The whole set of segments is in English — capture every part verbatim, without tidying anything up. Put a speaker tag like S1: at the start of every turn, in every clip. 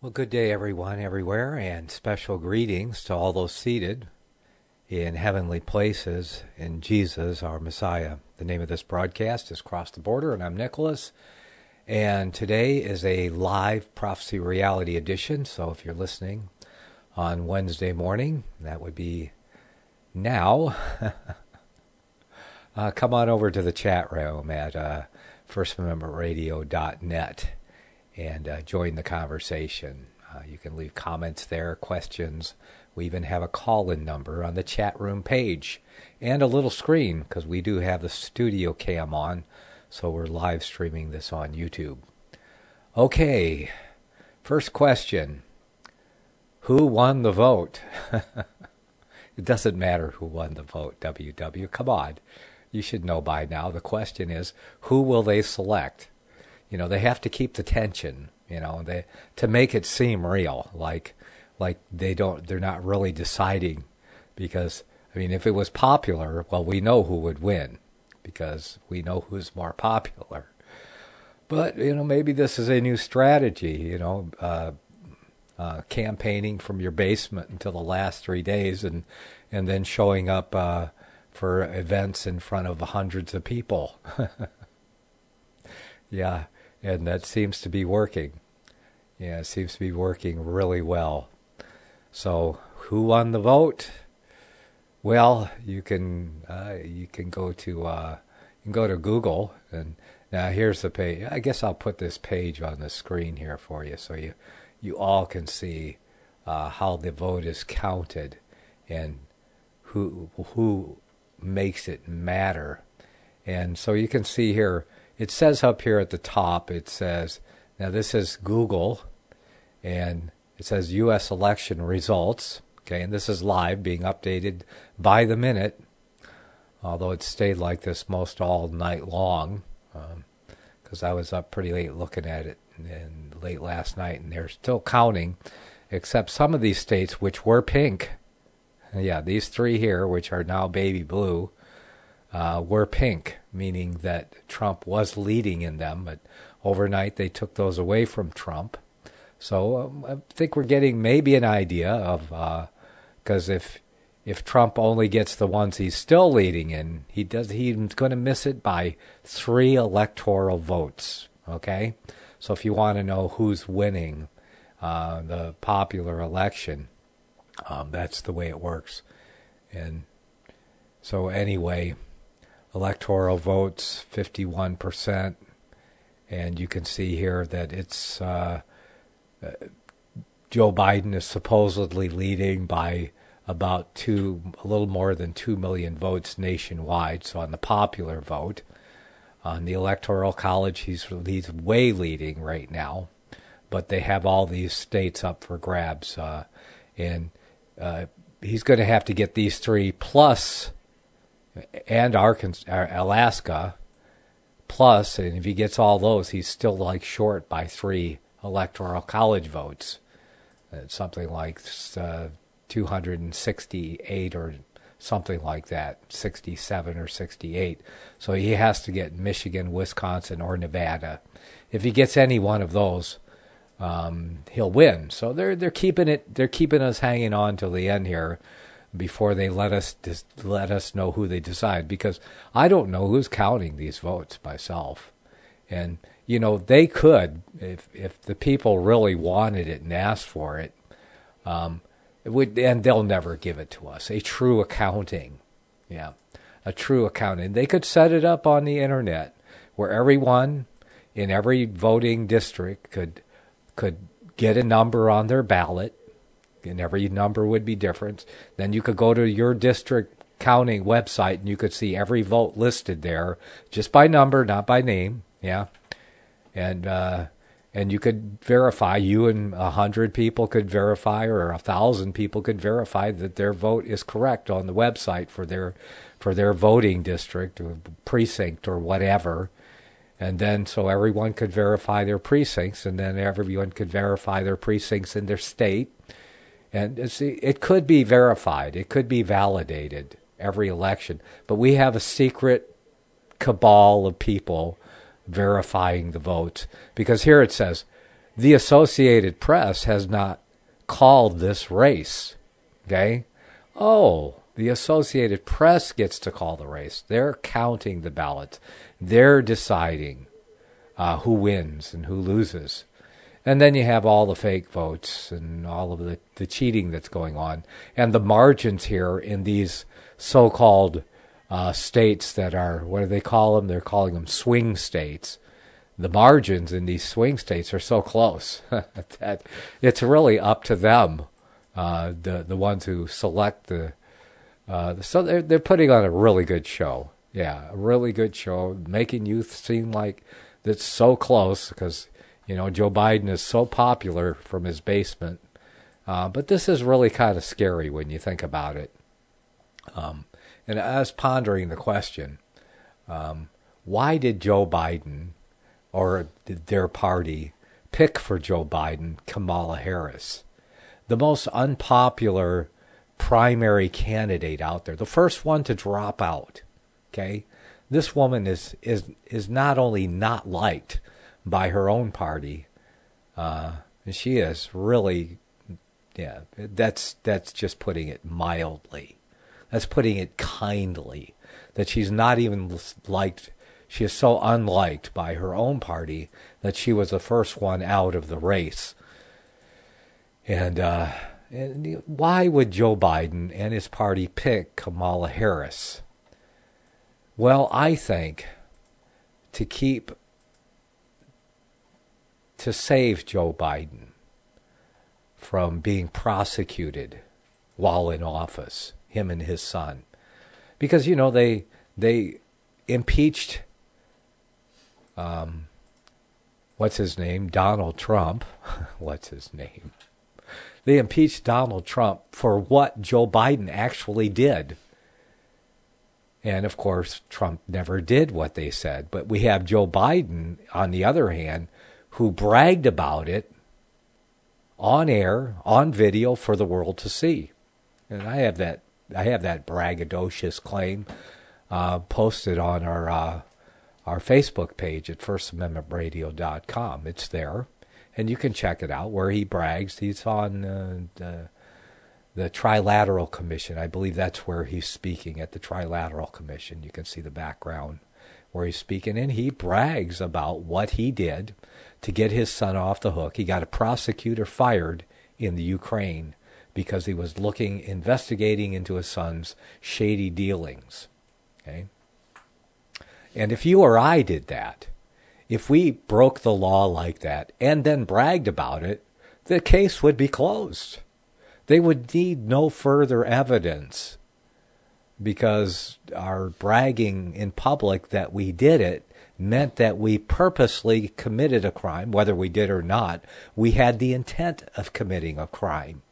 S1: Well, good day, everyone, everywhere, and special greetings to all those seated in heavenly places in Jesus, our Messiah. The name of this broadcast is Cross the Border, and I'm Nicholas. And today is a live Prophecy Reality edition, so if you're listening on Wednesday morning, that would be now, uh, come on over to the chat room at uh, first amendment radio dot net. and uh, join the conversation. Uh, you can leave comments there, questions. We even have a call-in number on the chat room page and a little screen because we do have the studio cam on, so we're live streaming this on YouTube. Okay, first question. Who won the vote? It doesn't matter who won the vote, W W. Come on. You should know by now. The question is, who will they select? You know, they have to keep the tension, you know, they to make it seem real, like like they don't they're not really deciding, because I mean, if it was popular, well, we know who would win because we know who's more popular. But, you know, maybe this is a new strategy, you know, uh, uh, campaigning from your basement until the last three days and and then showing up uh, for events in front of hundreds of people. Yeah. And that seems to be working. Yeah, it seems to be working really well. So, who won the vote? Well, you can uh, you can go to uh, you can go to Google, and now here's the page. I guess I'll put this page on the screen here for you, so you you all can see uh, how the vote is counted and who who makes it matter. And so you can see here. It says up here at the top, it says, now this is Google, and it says U S election results, okay, and this is live, being updated by the minute, although it stayed like this most all night long, because um, I was up pretty late looking at it, and late last night, and they're still counting, except some of these states which were pink, yeah, these three here, which are now baby blue, Uh, were pink, meaning that Trump was leading in them, but overnight they took those away from Trump. So um, I think we're getting maybe an idea of, because uh, if if Trump only gets the ones he's still leading in, he does he's going to miss it by three electoral votes. Okay, so if you want to know who's winning uh, the popular election, um, that's the way it works. And so anyway. Electoral votes, fifty-one percent, and you can see here that it's uh, uh, Joe Biden is supposedly leading by about two, a little more than two million votes nationwide. So on the popular vote, on the Electoral College, he's he's way leading right now, but they have all these states up for grabs, uh, and uh, he's going to have to get these three plus. And Arkansas, Alaska, plus, and if he gets all those, he's still like short by three electoral college votes. It's something like uh, two hundred sixty-eight or something like that, sixty-seven or sixty-eight. So he has to get Michigan, Wisconsin, or Nevada. If he gets any one of those, um, he'll win. So they're they're keeping it. They're keeping us hanging on till the end here, before they let us dis- let us know who they decide, because I don't know who's counting these votes myself. And, you know, they could, if if the people really wanted it and asked for it, um, it would, and they'll never give it to us, a true accounting. Yeah, a true accounting. They could set it up on the internet where everyone in every voting district could could get a number on their ballot, and every number would be different. Then you could go to your district counting website, and you could see every vote listed there, just by number, not by name. Yeah, and uh, and you could verify. You and a hundred people could verify, or a thousand people could verify that their vote is correct on the website for their for their voting district or precinct or whatever. And then so everyone could verify their precincts, and then everyone could verify their precincts in their state. And it's, it could be verified. It could be validated every election. But we have a secret cabal of people verifying the votes. Because here it says, the Associated Press has not called this race. Okay? Oh, the Associated Press gets to call the race. They're counting the ballots. They're deciding uh, who wins and who loses. And then you have all the fake votes and all of the, the cheating that's going on. And the margins here in these so-called uh, states that are, what do they call them? They're calling them swing states. The margins in these swing states are so close that it's really up to them, uh, the the ones who select the. Uh, so they're they're putting on a really good show. Yeah, a really good show, making youth seem like it's so close because you know Joe Biden is so popular from his basement. Uh, but this is really kind of scary when you think about it. Um, and I was pondering the question: um, why did Joe Biden or their party pick for Joe Biden Kamala Harris, the most unpopular primary candidate out there, the first one to drop out? Okay, this woman is is is not only not liked by her own party, uh, she is really, yeah, that's that's just putting it mildly. That's putting it kindly. That she's not even liked. She is so unliked by her own party that she was the first one out of the race. And, uh, and why would Joe Biden and his party pick Kamala Harris? Well, I think to keep, to save Joe Biden from being prosecuted while in office, him and his son. Because, you know, they they impeached Um, what's his name? Donald Trump. What's his name? They impeached Donald Trump for what Joe Biden actually did. And, of course, Trump never did what they said. But we have Joe Biden, on the other hand, who bragged about it on air, on video for the world to see. And I have that I have that braggadocious claim uh, posted on our uh, our Facebook page at first amendment radio dot com. It's there, and you can check it out where he brags. He's on uh, the the Trilateral Commission. I believe that's where he's speaking, at the Trilateral Commission. You can see the background where he's speaking, and he brags about what he did to get his son off the hook. He got a prosecutor fired in the Ukraine because he was looking, investigating into his son's shady dealings. Okay? And if you or I did that, if we broke the law like that and then bragged about it, the case would be closed. They would need no further evidence because our bragging in public that we did it meant that we purposely committed a crime, whether we did or not. We had the intent of committing a crime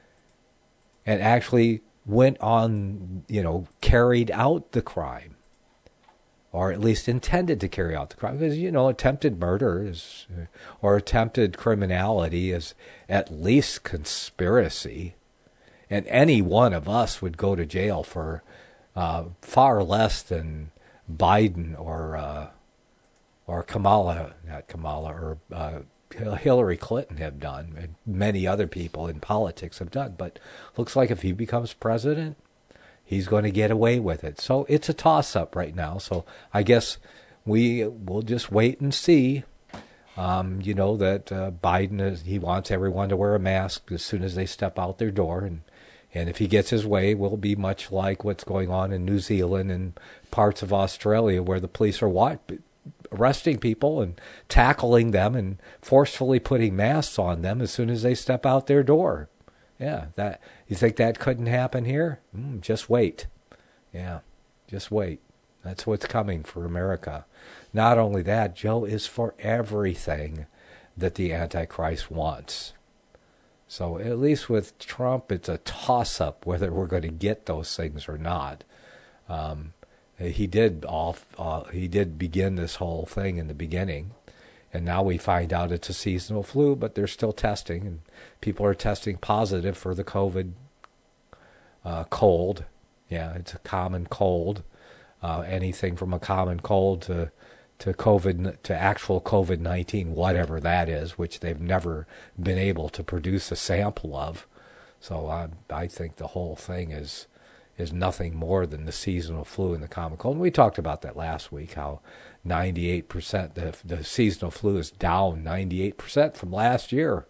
S1: and actually went on, you know, carried out the crime, or at least intended to carry out the crime. Because, you know, attempted murder is, or attempted criminality is at least conspiracy. And any one of us would go to jail for uh, far less than Biden or uh, or Kamala, not Kamala, or uh, Hillary Clinton have done, and many other people in politics have done. But looks like if he becomes president, he's going to get away with it. So it's a toss-up right now. So I guess we will just wait and see. Um, you know, that uh, Biden, is, he wants everyone to wear a mask as soon as they step out their door. And, and if he gets his way, we'll be much like what's going on in New Zealand and parts of Australia where the police are wa- arresting people and tackling them and forcefully putting masks on them as soon as they step out their door. Yeah, that you think that couldn't happen here? Mm, just wait. Yeah, just wait. That's what's coming for America. Not only that, Joe is for everything that the Antichrist wants. So at least with Trump, it's a toss-up whether we're going to get those things or not. Um, he did all. Uh, he did begin this whole thing in the beginning. And now we find out it's a seasonal flu, but they're still testing, and people are testing positive for the COVID uh, cold. Yeah, it's a common cold. Uh, anything from a common cold to to COVID, to actual COVID nineteen, whatever that is, which they've never been able to produce a sample of. So I, I think the whole thing is is nothing more than the seasonal flu and the common cold. And we talked about that last week, how ninety-eight percent, the, the seasonal flu is down ninety-eight percent from last year.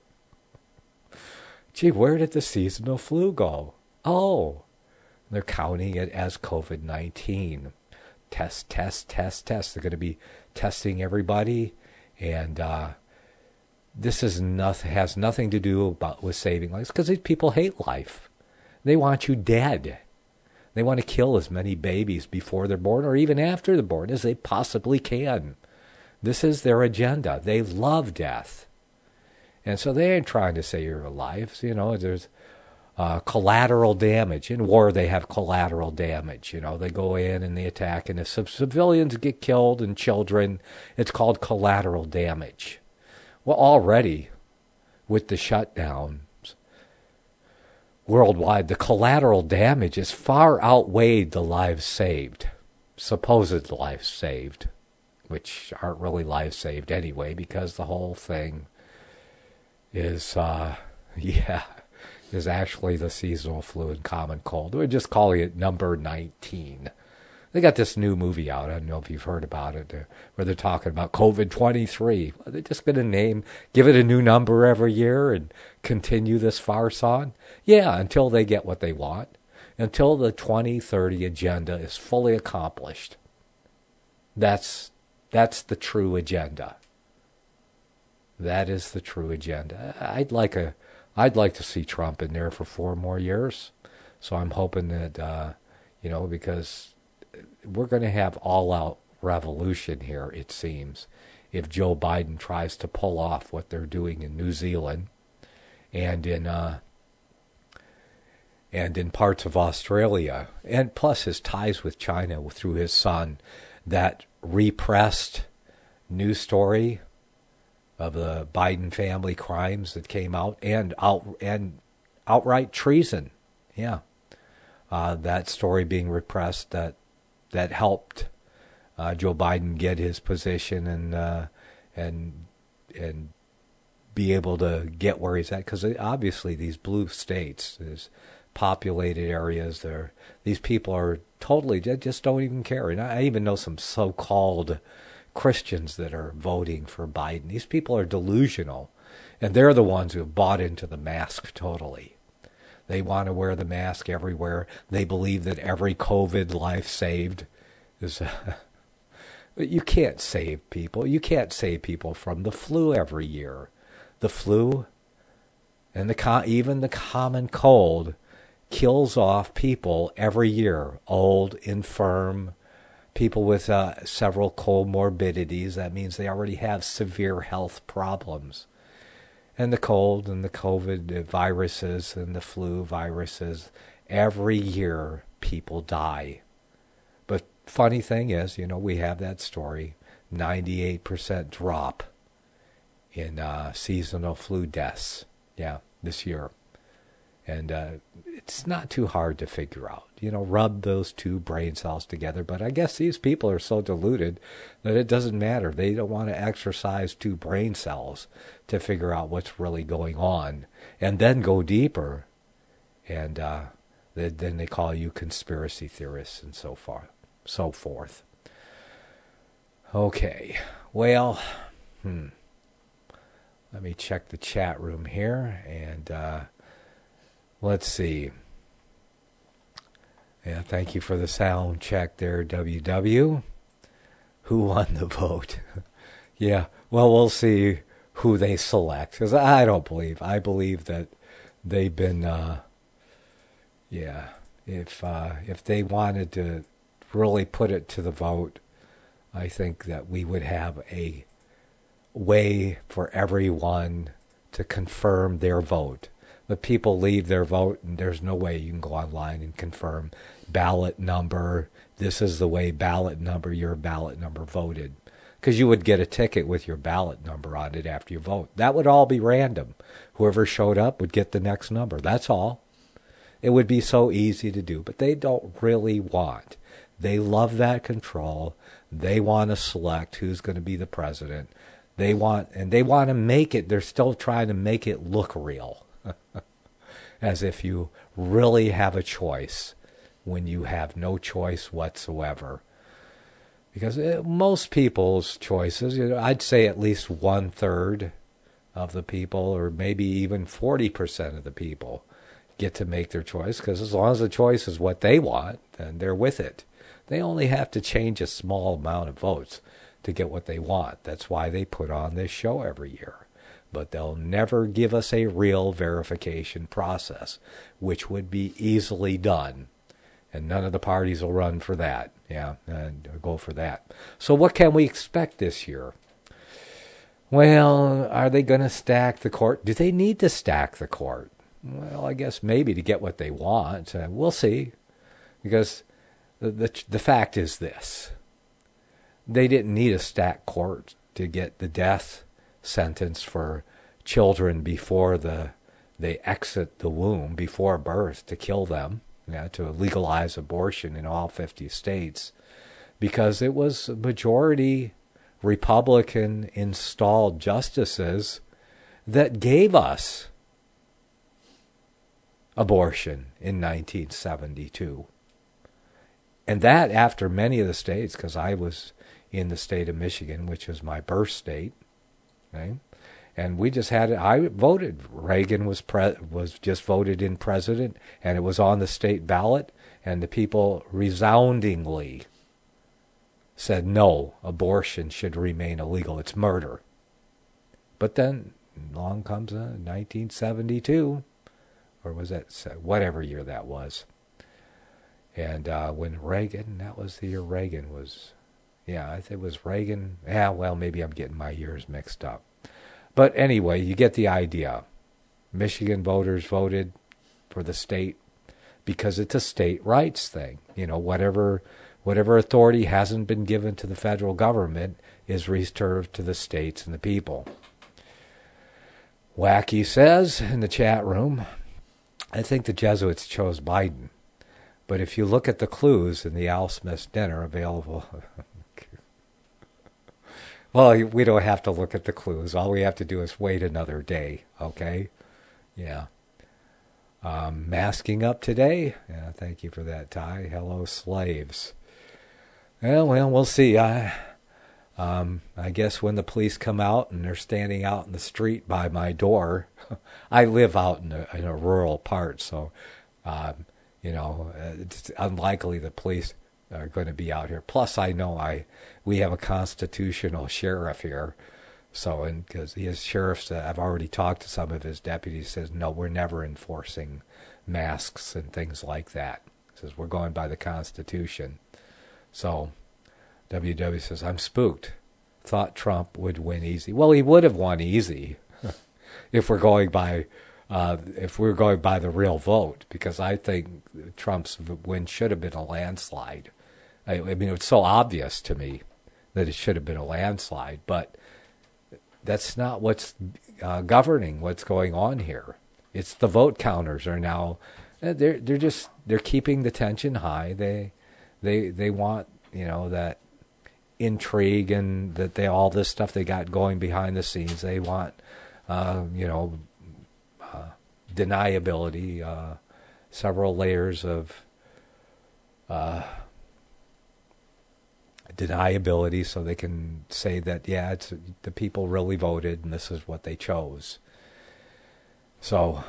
S1: Gee, where did the seasonal flu go? Oh, they're counting it as COVID nineteen. Test, test, test, test. They're going to be testing everybody. And uh, this is nothing, has nothing to do about with saving lives, because these people hate life. They want you dead. They want to kill as many babies before they're born or even after they're born as they possibly can. This is their agenda. They love death. And so they ain't trying to save your lives. You know, there's uh, collateral damage. In war, they have collateral damage. You know, they go in and they attack, and if some civilians get killed and children, it's called collateral damage. Well, already, with the shutdown, worldwide, the collateral damage has far outweighed the lives saved, supposed lives saved, which aren't really lives saved anyway, because the whole thing is, uh, yeah, is actually the seasonal flu and common cold. We're just calling it number nineteen. They got this new movie out. I don't know if you've heard about it, uh, where they're talking about COVID twenty-three. Are they just going to name, give it a new number every year and continue this farce on? Yeah, until they get what they want. Until the twenty thirty agenda is fully accomplished. That's, that's the true agenda. That is the true agenda. I'd like a, I'd like to see Trump in there for four more years. So I'm hoping that, uh, you know, because we're going to have all-out revolution here, it seems, if Joe Biden tries to pull off what they're doing in New Zealand and in uh, and in parts of Australia, and plus his ties with China through his son, that repressed news story of the Biden family crimes that came out, and out and outright treason, yeah, uh, that story being repressed, that that helped uh, Joe Biden get his position and uh, and and be able to get where he's at, because obviously these blue states, these populated areas, there, these people are totally, they just don't even care. And I even know some so-called Christians that are voting for Biden. These people are delusional, and they're the ones who have bought into the mask totally. They want to wear the mask everywhere. They believe that every COVID life saved is... Uh, you can't save people. You can't save people from the flu every year. The flu and the even the common cold kills off people every year. Old, infirm, people with uh, several comorbidities. That means they already have severe health problems. And the cold and the COVID viruses and the flu viruses, every year people die. But funny thing is, you know, we have that story, ninety-eight percent drop in uh, seasonal flu deaths, yeah, this year. And uh, it's not too hard to figure out. You know, rub those two brain cells together. But I guess these people are so deluded that it doesn't matter. They don't want to exercise two brain cells to figure out what's really going on, and then go deeper. And uh, then they call you conspiracy theorists and so far, so forth. Okay, well, hmm. Let me check the chat room here, and uh, let's see. Yeah, thank you for the sound check there, W W. Who won the vote? Yeah, well, we'll see who they select, because I don't believe. I believe that they've been, uh, yeah, if uh, if they wanted to really put it to the vote, I think that we would have a way for everyone to confirm their vote. The people leave their vote, and there's no way you can go online and confirm ballot number. This is the way ballot number, your ballot number voted. Because you would get a ticket with your ballot number on it after you vote. That would all be random. Whoever showed up would get the next number. That's all. It would be so easy to do, but they don't really want They love that control. They want to select who's going to be the president. They want, and they want to make it, they're still trying to make it look real. As if you really have a choice when you have no choice whatsoever. Because it, most people's choices, you know, I'd say at least one third of the people, or maybe even forty percent of the people, get to make their choice. Because as long as the choice is what they want, then they're with it. They only have to change a small amount of votes to get what they want. That's why they put on this show every year. But they'll never give us a real verification process, which would be easily done. And none of the parties will run for that. Yeah, and go for that. So what can we expect this year? Well, are they going to stack the court? Do they need to stack the court? Well, I guess maybe to get what they want. Uh, we'll see. Because the, the the fact is this. They didn't need a stacked court to get the death sentence for children before the they exit the womb, before birth, to kill them. Yeah, to legalize abortion in all fifty states, because it was majority Republican installed justices that gave us abortion in nineteen seventy-two. And that after many of the states, because I was in the state of Michigan, which was my birth state, right? And we just had it. I voted. Reagan was pre, was just voted in president, and it was on the state ballot. And the people resoundingly said, no, abortion should remain illegal. It's murder. But then along comes uh, nineteen seventy-two, or was that, whatever year that was. And uh, when Reagan, that was the year Reagan was, yeah, I think it was Reagan. Yeah, well, maybe I'm getting my years mixed up. But anyway, you get the idea. Michigan voters voted for the state because it's a state rights thing. You know, whatever whatever authority hasn't been given to the federal government is reserved to the states and the people. Wacky says in the chat room, I think the Jesuits chose Biden. But if you look at the clues in the Al Smith's dinner available... Well, we don't have to look at the clues. All we have to do is wait another day, okay? Yeah. Um, masking up today? Yeah, thank you for that, Ty. Hello, slaves. Well, well, we'll see. I, um, I guess when the police come out and they're standing out in the street by my door, I live out in a, in a rural part, so, um, you know, it's unlikely the police are going to be out here. Plus, I know I we have a constitutional sheriff here, so and because his sheriffs, uh, I've already talked to some of his deputies. Says no, we're never enforcing masks and things like that. Says we're going by the Constitution. So W W says I'm spooked. Thought Trump would win easy. Well, he would have won easy if we're going by uh, if we're going by the real vote, because I think Trump's win should have been a landslide. I, I mean, it's so obvious to me that it should have been a landslide, but that's not what's uh, governing what's going on here. It's the vote counters are now they're they're just they're keeping the tension high. They they they want, you know, that intrigue and that they all this stuff they got going behind the scenes. They want uh, you know uh, deniability, uh, several layers of uh, deniability, so they can say that, yeah, it's the people really voted and this is what they chose. So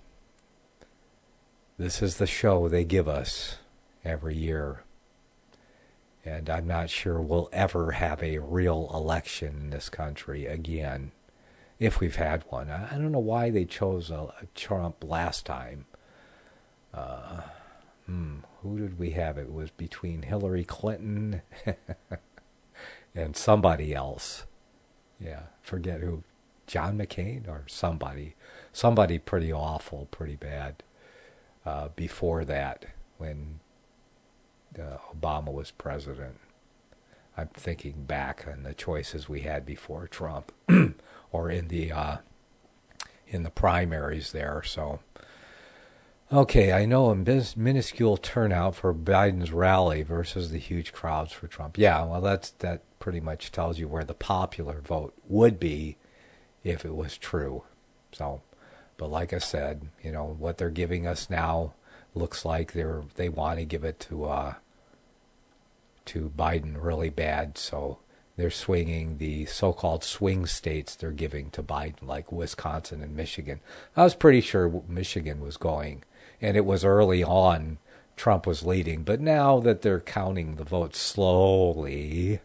S1: this is the show they give us every year. And I'm not sure we'll ever have a real election in this country again, if we've had one. I don't know why they chose a, a Trump last time. Uh, hmm, who did we have? It was between Hillary Clinton and somebody else. Yeah, forget who. John McCain or somebody. Somebody pretty awful, pretty bad uh, before that when uh, Obama was president. I'm thinking back on the choices we had before Trump or in the uh, in the primaries there. So Okay, I know a mis- minuscule turnout for Biden's rally versus the huge crowds for Trump. Yeah, well, that's that pretty much tells you where the popular vote would be if it was true. So, but like I said, you know, what they're giving us now looks like they're they want to give it to uh, to Biden really bad. So they're swinging the so-called swing states they're giving to Biden, like Wisconsin and Michigan. I was pretty sure Michigan was going. And it was early on, Trump was leading. But now that they're counting the votes slowly,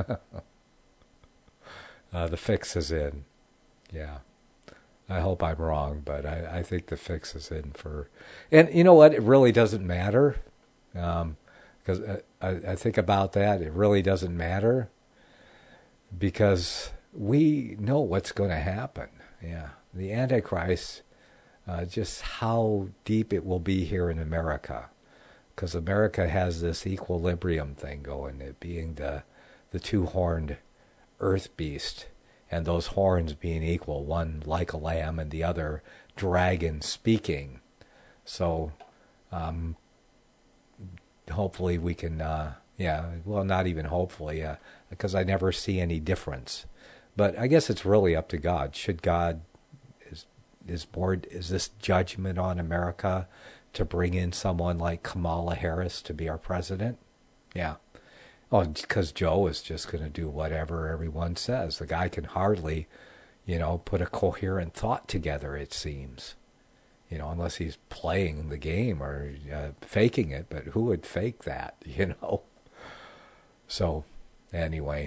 S1: uh, the fix is in. Yeah. I hope I'm wrong, but I, I think the fix is in for... And you know what? It really doesn't matter. Um, because I, I think about that. It really doesn't matter. Because we know what's going to happen. Yeah. The Antichrist... Uh, just how deep it will be here in America, because America has this equilibrium thing going, it being the the two-horned earth beast, and those horns being equal, one like a lamb and the other dragon speaking. So, um, hopefully we can, uh, yeah, well, not even hopefully, uh, because I never see any difference. But I guess it's really up to God. Should God Is board is this judgment on America to bring in someone like Kamala Harris to be our president? Yeah. Oh, because Joe is just going to do whatever everyone says. The guy can hardly, you know, put a coherent thought together, it seems. You know, unless he's playing the game or uh, faking it. But who would fake that, you know? So, anyway.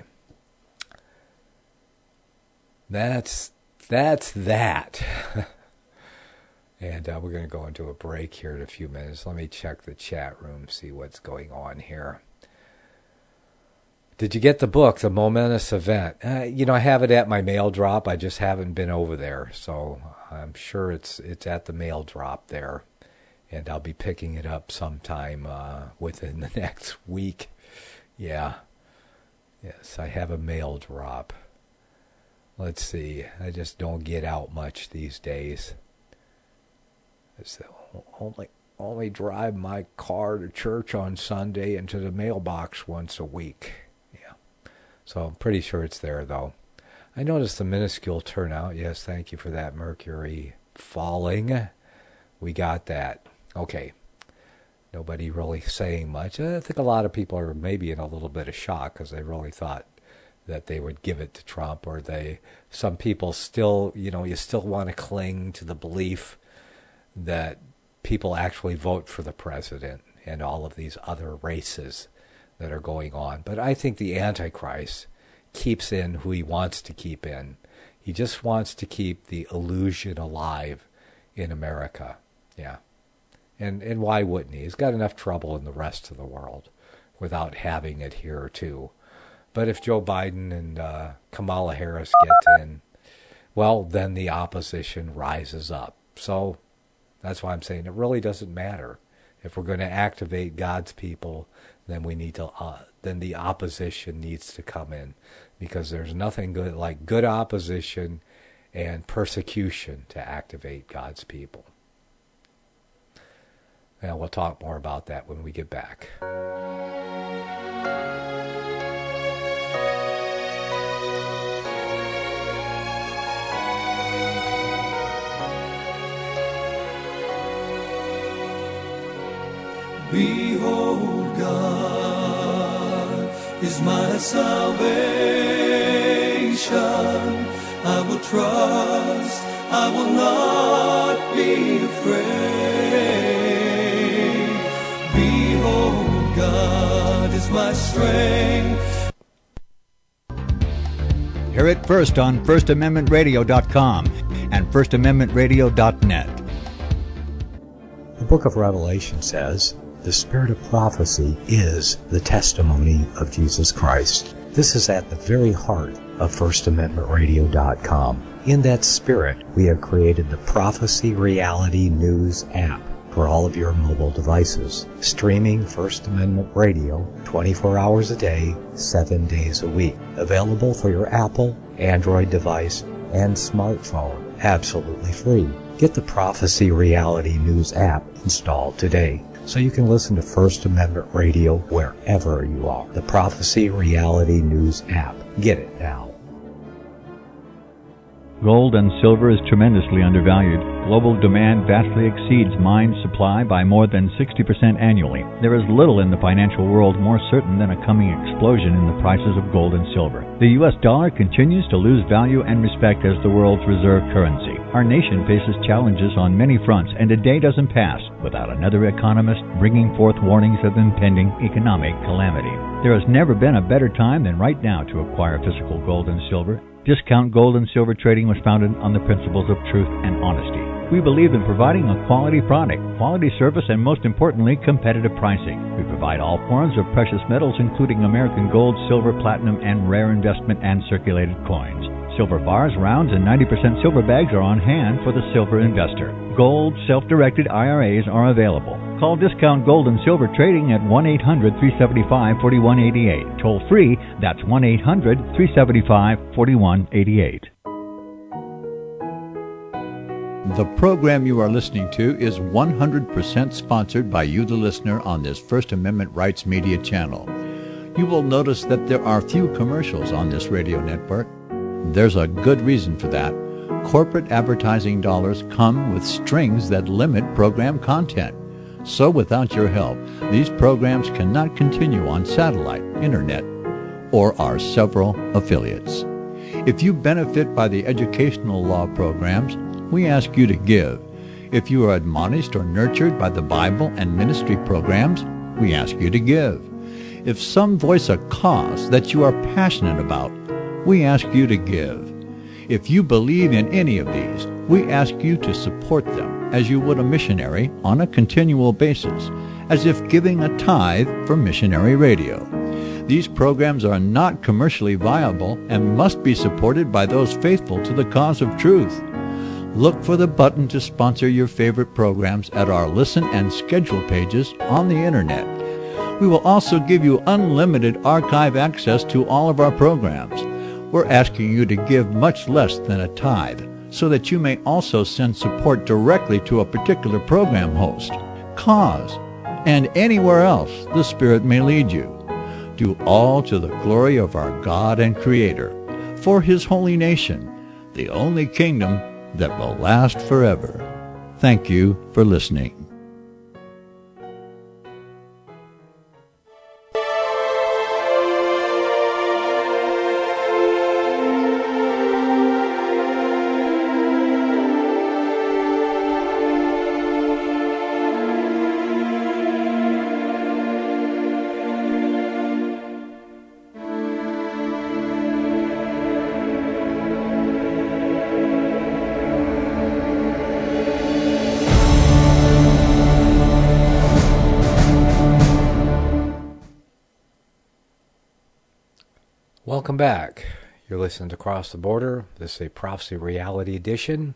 S1: That's... That's that. And uh, we're going to go into a break here in a few minutes. Let me check the chat room, see what's going on here. Did you get the book, The Momentous Event? Uh, you know, I have it at my mail drop. I just haven't been over there. So I'm sure it's it's at the mail drop there. And I'll be picking it up sometime uh, within the next week. Yeah. Yes, I have a mail drop. Let's see. I just don't get out much these days. It's the only only drive my car to church on Sunday and to the mailbox once a week. Yeah. So I'm pretty sure it's there, though. I noticed the minuscule turnout. Yes, thank you for that, Mercury falling. We got that. Okay. Nobody really saying much. I think a lot of people are maybe in a little bit of shock because they really thought that they would give it to Trump, or they, some people still, you know, you still want to cling to the belief that people actually vote for the president and all of these other races that are going on. But I think the Antichrist keeps in who he wants to keep in. He just wants to keep the illusion alive in America. Yeah. And and why wouldn't he? He's got enough trouble in the rest of the world without having it here too. But if Joe Biden and uh, Kamala Harris get in, well, then the opposition rises up. So that's why I'm saying it really doesn't matter. If we're going to activate God's people, then we need to. Uh, then the opposition needs to come in, because there's nothing good like good opposition and persecution to activate God's people. And we'll talk more about that when we get back.
S2: Behold, God is my salvation. I will trust, I will not be afraid. Behold, God is my strength.
S3: Hear it first on first amendment radio dot com and first amendment radio dot net.
S4: The book of Revelation says, the spirit of prophecy is the testimony of Jesus Christ. This is at the very heart of first amendment radio dot com. In that spirit, we have created the Prophecy Reality News app for all of your mobile devices, streaming First Amendment Radio twenty-four hours a day, seven days a week. Available for your Apple, Android device, and smartphone. absolutely free. Get the Prophecy Reality News app installed today so you can listen to First Amendment Radio wherever you are. The Prophecy Reality News app. Get it now.
S3: Gold and silver is tremendously undervalued. Global demand vastly exceeds mine supply by more than sixty percent annually. There is little in the financial world more certain than a coming explosion in the prices of gold and silver. The U S dollar continues to lose value and respect as the world's reserve currency. Our nation faces challenges on many fronts, and a day doesn't pass without another economist bringing forth warnings of impending economic calamity. There has never been a better time than right now to acquire physical gold and silver. Discount Gold and Silver Trading was founded on the principles of truth and honesty. We believe in providing a quality product, quality service, and most importantly, competitive pricing. We provide all forms of precious metals, including American gold, silver, platinum, and rare investment and circulated coins. Silver bars, rounds, and ninety percent silver bags are on hand for the silver investor. Gold, self-directed I R As are available. Call Discount Gold and Silver Trading at one eight hundred, three seven five, four one eight eight. Toll free, that's one eight hundred, three seven five, four one eight eight. The program you are listening to is one hundred percent sponsored by you, the listener, on this First Amendment Rights Media channel. You will notice that there are few commercials on this radio network. There's a good reason for that. Corporate advertising dollars come with strings that limit program content. So without your help, these programs cannot continue on satellite, internet, or our several affiliates. If you benefit by the educational law programs, we ask you to give. If you are admonished or nurtured by the Bible and ministry programs, we ask you to give. If some voice a cause that you are passionate about, we ask you to give. If you believe in any of these, we ask you to support them as you would a missionary on a continual basis, as if giving a tithe for missionary radio. These programs are not commercially viable and must be supported by those faithful to the cause of truth. Look for the button to sponsor your favorite programs at our listen and schedule pages on the internet. We will also give you unlimited archive access to all of our programs. We're asking you to give much less than a tithe, so that you may also send support directly to a particular program host, cause, and anywhere else the Spirit may lead you. Do all to the glory of our God and Creator, for His holy nation, the only kingdom that will last forever. Thank you for listening.
S1: Welcome back. You're listening to Cross the Border. This is a Prophecy Reality Edition.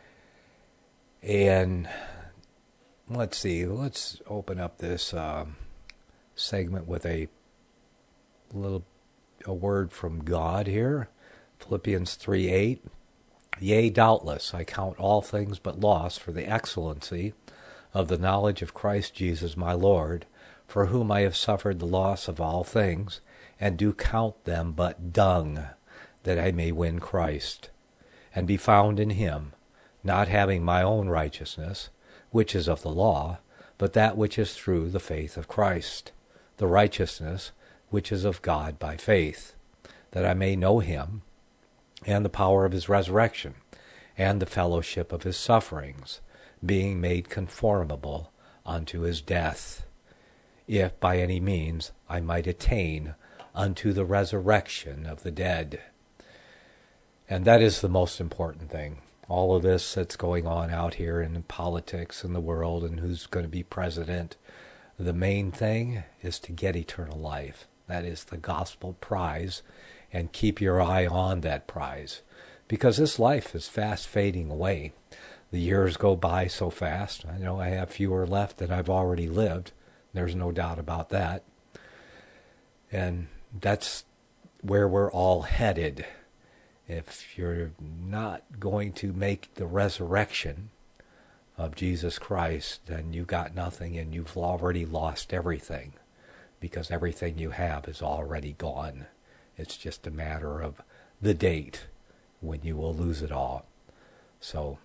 S1: And let's see, let's open up this uh, segment with a little a word from God here. Philippians three eight. Yea, doubtless, I count all things but loss for the excellency of the knowledge of Christ Jesus my Lord, for whom I have suffered the loss of all things, and do count them but dung, that I may win Christ, and be found in him, not having my own righteousness, which is of the law, but that which is through the faith of Christ, the righteousness which is of God by faith, that I may know him, and the power of his resurrection, and the fellowship of his sufferings, being made conformable unto his death, if by any means I might attain unto the resurrection of the dead. And that is the most important thing. All of this that's going on out here in politics in the world and who's going to be president, the main thing is to get eternal life. That is the gospel prize, and keep your eye on that prize, because this life is fast fading away. The years go by so fast. I know I have fewer left than I've already lived. There's no doubt about that. And that's where we're all headed. If you're not going to make the resurrection of Jesus Christ, then you've got nothing, and you've already lost everything, because everything you have is already gone. It's just a matter of the date when you will lose it all. So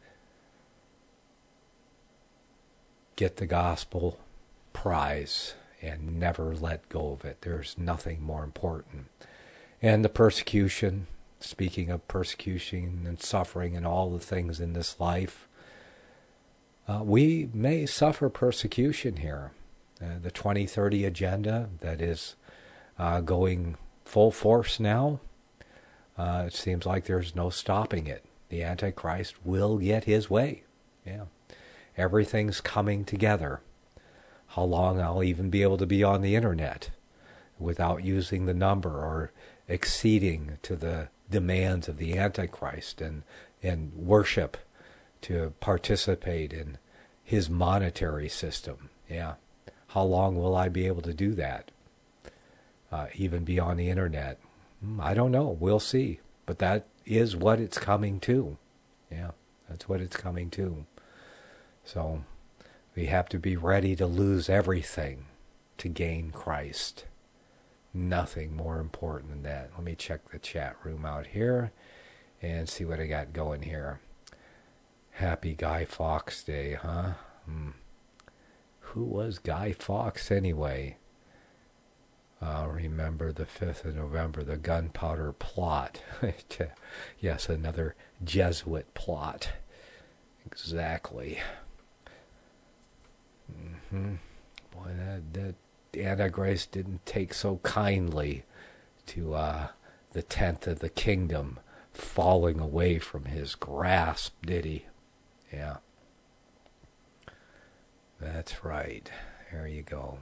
S1: get the gospel prize and never let go of it. There's nothing more important. And the persecution, speaking of persecution and suffering and all the things in this life, uh, we may suffer persecution here. Uh, the twenty thirty agenda that is uh, going full force now, uh, it seems like there's no stopping it. The Antichrist will get his way. Yeah, everything's coming together. How long I'll even be able to be on the internet without using the number or acceding to the demands of the Antichrist and, and worship to participate in his monetary system. Yeah. How long will I be able to do that? Uh, even be on the internet? I don't know. We'll see. But that is what it's coming to. Yeah, that's what it's coming to. So we have to be ready to lose everything to gain Christ. Nothing more important than that. Let me check the chat room out here and see what I got going here. Happy Guy Fawkes Day, huh? Hmm. Who was Guy Fawkes anyway? Uh, remember the fifth of November, the gunpowder plot. Yes, another Jesuit plot. Exactly. Mm-hmm. Boy, that, that Antichrist didn't take so kindly to uh, the tenth of the kingdom falling away from his grasp, did he? Yeah. That's right. There you go.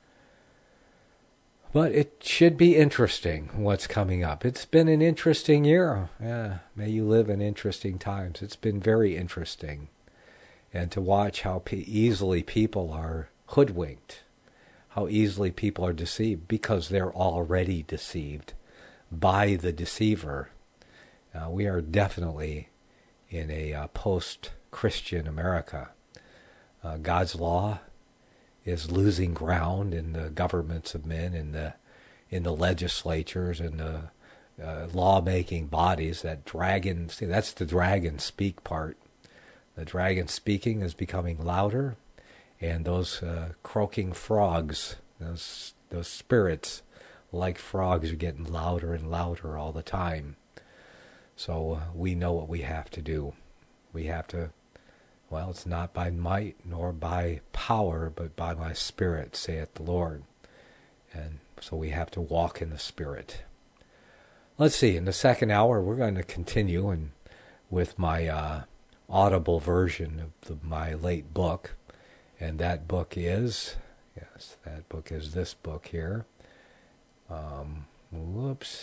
S1: But it should be interesting what's coming up. It's been an interesting year. Yeah, may you live in interesting times. It's been very interesting. And to watch how pe- easily people are hoodwinked, how easily people are deceived, because they're already deceived by the deceiver. Uh, we are definitely in a uh, post-Christian America. Uh, God's law is losing ground in the governments of men, in the in the legislatures, and the uh, law-making bodies. That dragon, see, that's the dragon speak part. The dragon speaking is becoming louder, and those uh, croaking frogs, those those spirits, like frogs, are getting louder and louder all the time. So uh, we know what we have to do. We have to. Well, it's not by might nor by power, but by my Spirit, saith the Lord. And so we have to walk in the Spirit. Let's see, in the second hour, we're going to continue and with my uh, audible version of the, my late book. And that book is, yes, that book is this book here. Um, whoops.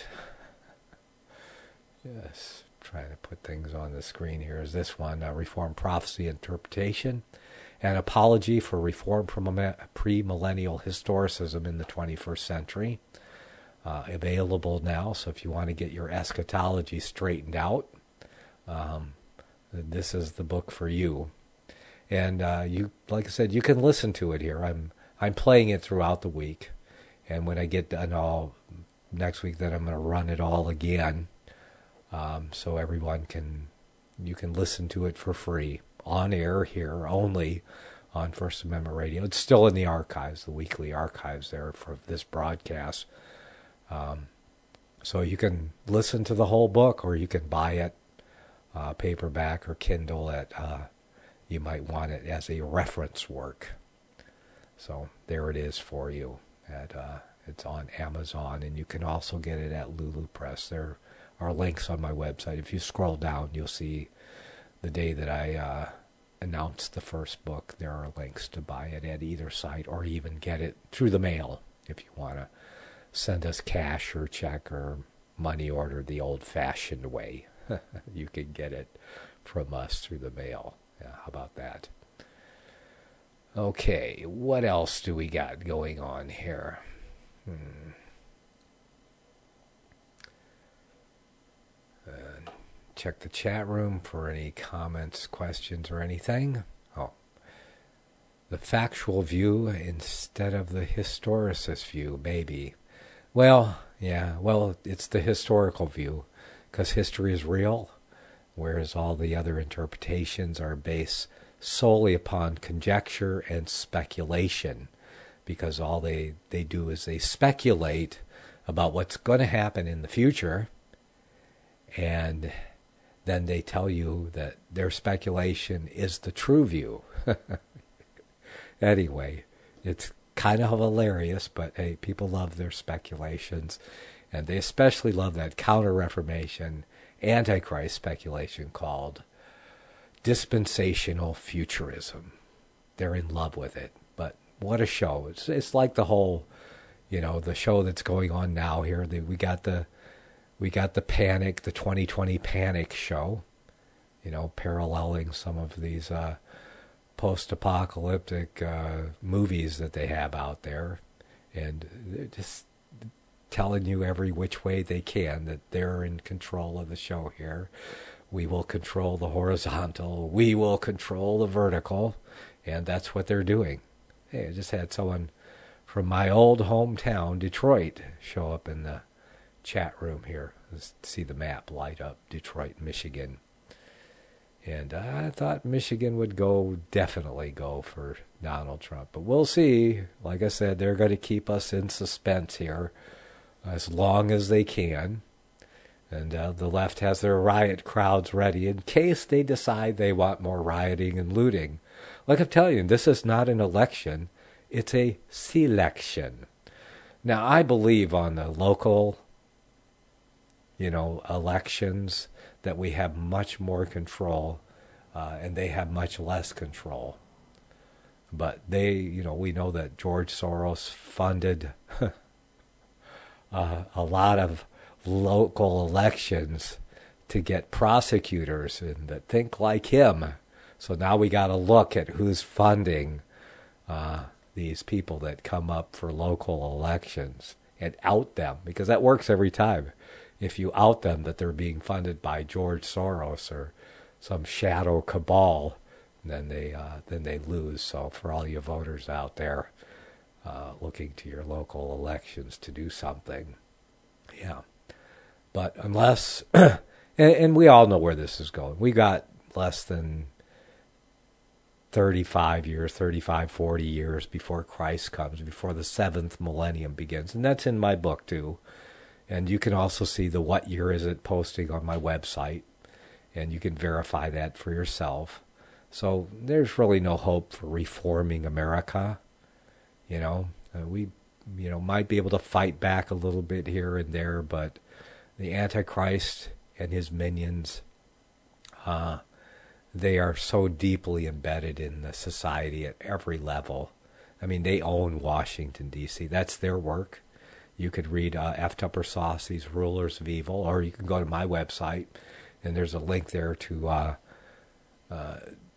S1: Yes. Trying to put things on the screen here is this one, uh, Reformed Prophecy Interpretation, an apology for reform from a premillennial historicism in the twenty-first century. Uh, available now, so if you want to get your eschatology straightened out, um, this is the book for you. And uh, you, like I said, you can listen to it here. I'm I'm playing it throughout the week, and when I get done all next week, then I'm going to run it all again. Um, so everyone can, you can listen to it for free on air here only on First Amendment Radio. It's still in the archives, the weekly archives there for this broadcast. Um, so you can listen to the whole book, or you can buy it uh, paperback or Kindle. At uh, you might want it as a reference work. So there it is for you. At uh, it's on Amazon, and you can also get it at Lulu Press. There are links on my website. If you scroll down, you'll see the day that I uh, announced the first book. There are links to buy it at either site, or even get it through the mail if you want to send us cash or check or money order the old-fashioned way. You can get it from us through the mail. Yeah, how about that? Okay, what else do we got going on here? Hmm. Uh, check the chat room for any comments, questions, or anything. Oh, the factual view instead of the historicist view, maybe. Well, yeah, well, it's the historical view, because history is real, whereas all the other interpretations are based solely upon conjecture and speculation, because all they, they do is they speculate about what's going to happen in the future, and then they tell you that their speculation is the true view. Anyway, it's kind of hilarious, but hey, people love their speculations, and they especially love that Counter-Reformation Antichrist speculation called dispensational futurism. They're in love with it, but what a show. It's it's like the whole, you know, the show that's going on now here. The, we got the we got the Panic, the twenty twenty Panic show, you know, paralleling some of these uh, post-apocalyptic uh, movies that they have out there, and they're just telling you every which way they can that they're in control of the show here. We will control the horizontal, we will control the vertical, and that's what they're doing. Hey, I just had someone from my old hometown, Detroit, show up in the chat room here. Let's see the map light up, Detroit, Michigan. And I thought Michigan would go, definitely go for Donald Trump. But we'll see. Like I said, they're going to keep us in suspense here as long as they can. And uh, the left has their riot crowds ready in case they decide they want more rioting and looting. Like I'm telling you, this is not an election. It's a selection. Now, I believe on the local, you know, elections that we have much more control, uh, and they have much less control. But they, you know, we know that George Soros funded uh, a lot of local elections to get prosecutors and that think like him. So now we got to look at who's funding uh, these people that come up for local elections and out them, because that works every time. If you out them that they're being funded by George Soros or some shadow cabal, then they uh, then they lose. So for all you voters out there uh, looking to your local elections to do something, yeah. But unless, and, and we all know where this is going. We got less than thirty-five years, thirty-five, forty years before Christ comes, before the seventh millennium begins. And that's in my book too. And you can also see the what year is it posting on my website. And you can verify that for yourself. So there's really no hope for reforming America. You know, uh, we, you know, might be able to fight back a little bit here and there, but the Antichrist and his minions, uh, they are so deeply embedded in the society at every level. I mean, they own Washington, D C That's their work. You could read uh, F. Tupper Saucy's Rulers of Evil, or you can go to my website, and there's a link there to, uh, uh,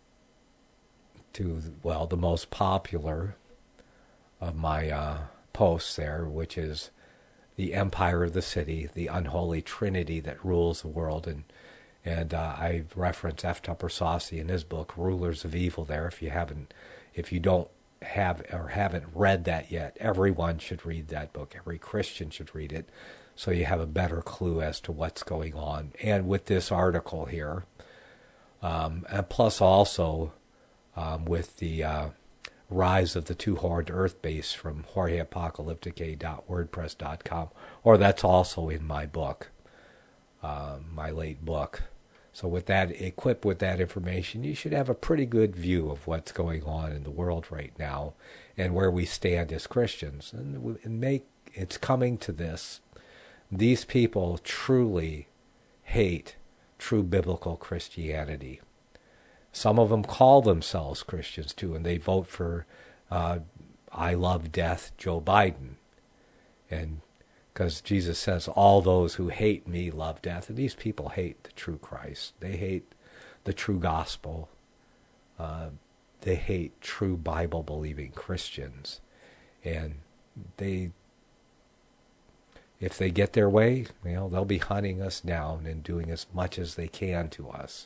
S1: to well, the most popular of my uh, posts there, which is the Empire of the City, the unholy trinity that rules the world. And and uh, I reference F. Tupper Saucy in his book, Rulers of Evil there. If you haven't, if you don't have or haven't read that yet, everyone should read that book. Every Christian should read it, so you have a better clue as to what's going on. And with this article here, um, and plus also um, with the uh, Rise of the Two-Horned Earth Base from Jorge Apocalyptique dot wordpress dot com, or that's also in my book, uh, my late book. So with that, equipped with that information, you should have a pretty good view of what's going on in the world right now and where we stand as Christians. And, and make it's coming to this. These people truly hate true biblical Christianity. Some of them call themselves Christians too, and they vote for uh, I love death, Joe Biden. And because Jesus says, all those who hate me love death. And these people hate the true Christ. They hate the true gospel. Uh, they hate true Bible-believing Christians. And they, if they get their way, you know, they'll be hunting us down and doing as much as they can to us.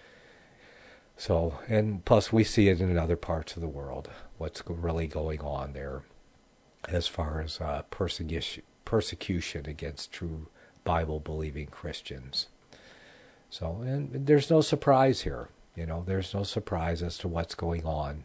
S1: So, and plus we see it in other parts of the world, what's really going on there as far as uh, persecution, persecution against true Bible-believing Christians. So, and there's no surprise here. You know, there's no surprise as to what's going on.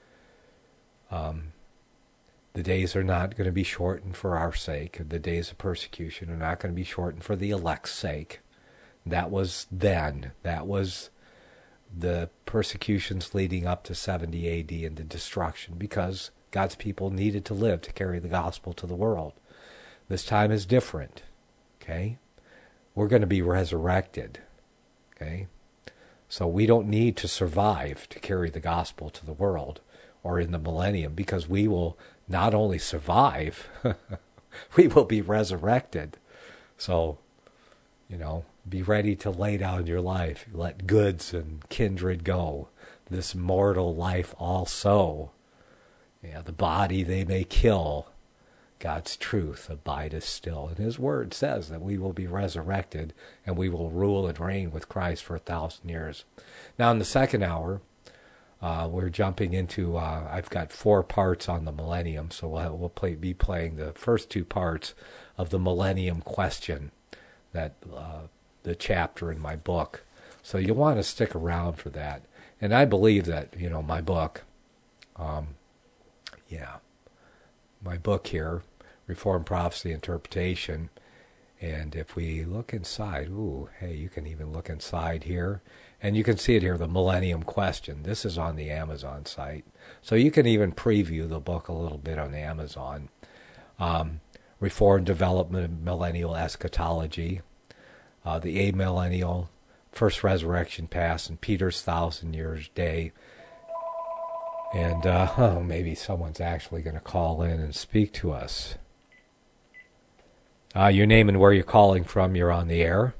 S1: Um, the days are not going to be shortened for our sake. The days of persecution are not going to be shortened for the elect's sake. That was then. That was the persecutions leading up to seventy A D and the destruction, because God's people needed to live to carry the gospel to the world. This time is different. Okay? We're going to be resurrected. Okay? So we don't need to survive to carry the gospel to the world or in the millennium, because we will not only survive, we will be resurrected. So, you know, be ready to lay down your life. Let goods and kindred go. This mortal life also. Yeah, the body they may kill. God's truth abideth still. And his word says that we will be resurrected and we will rule and reign with Christ for a thousand years. Now in the second hour, uh, we're jumping into, uh, I've got four parts on the millennium, so we'll, we'll play, be playing the first two parts of the millennium question, that uh, the chapter in my book. So you'll want to stick around for that. And I believe that, you know, my book, um, yeah, my book here, Reformed Prophecy Interpretation, and if we look inside, ooh, hey, you can even look inside here, and you can see it here, the Millennium Question. This is on the Amazon site. So you can even preview the book a little bit on Amazon. Um, Reformed Development, Millennial Eschatology, uh, the Amillennial, First Resurrection Past, and Peter's Thousand Years Day. And uh, oh, maybe someone's actually going to call in and speak to us. Uh, your name and where you're calling from, you're on the air.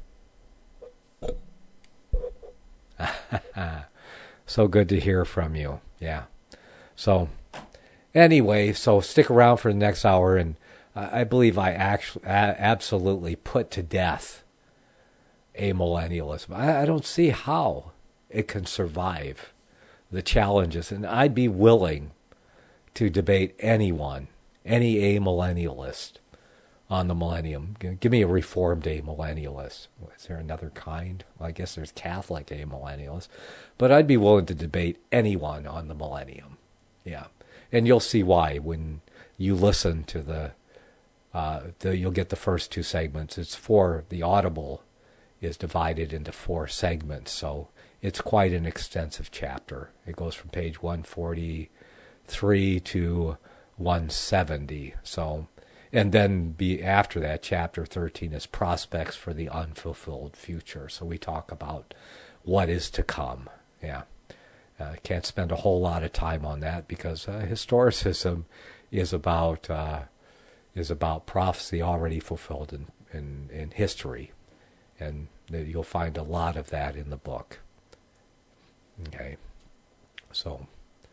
S1: So good to hear from you. Yeah. So anyway, so stick around for the next hour, and I believe I actually absolutely put to death amillennialism. I, I don't see how it can survive the challenges, and I'd be willing to debate anyone, any amillennialist on the millennium. Give me a reformed amillennialist. Is there another kind? Well, I guess there's Catholic amillennialists, but I'd be willing to debate anyone on the millennium. Yeah, and you'll see why when you listen to the, uh, the you'll get the first two segments. It's four. The Audible is divided into four segments, so it's quite an extensive chapter. It goes from page one forty-three to one seventy. So, and then be after that, chapter thirteen is prospects for the unfulfilled future. So we talk about what is to come. Yeah, uh, can't spend a whole lot of time on that because uh, historicism is about uh, is about prophecy already fulfilled in in, in history, and you'll find a lot of that in the book. Okay, so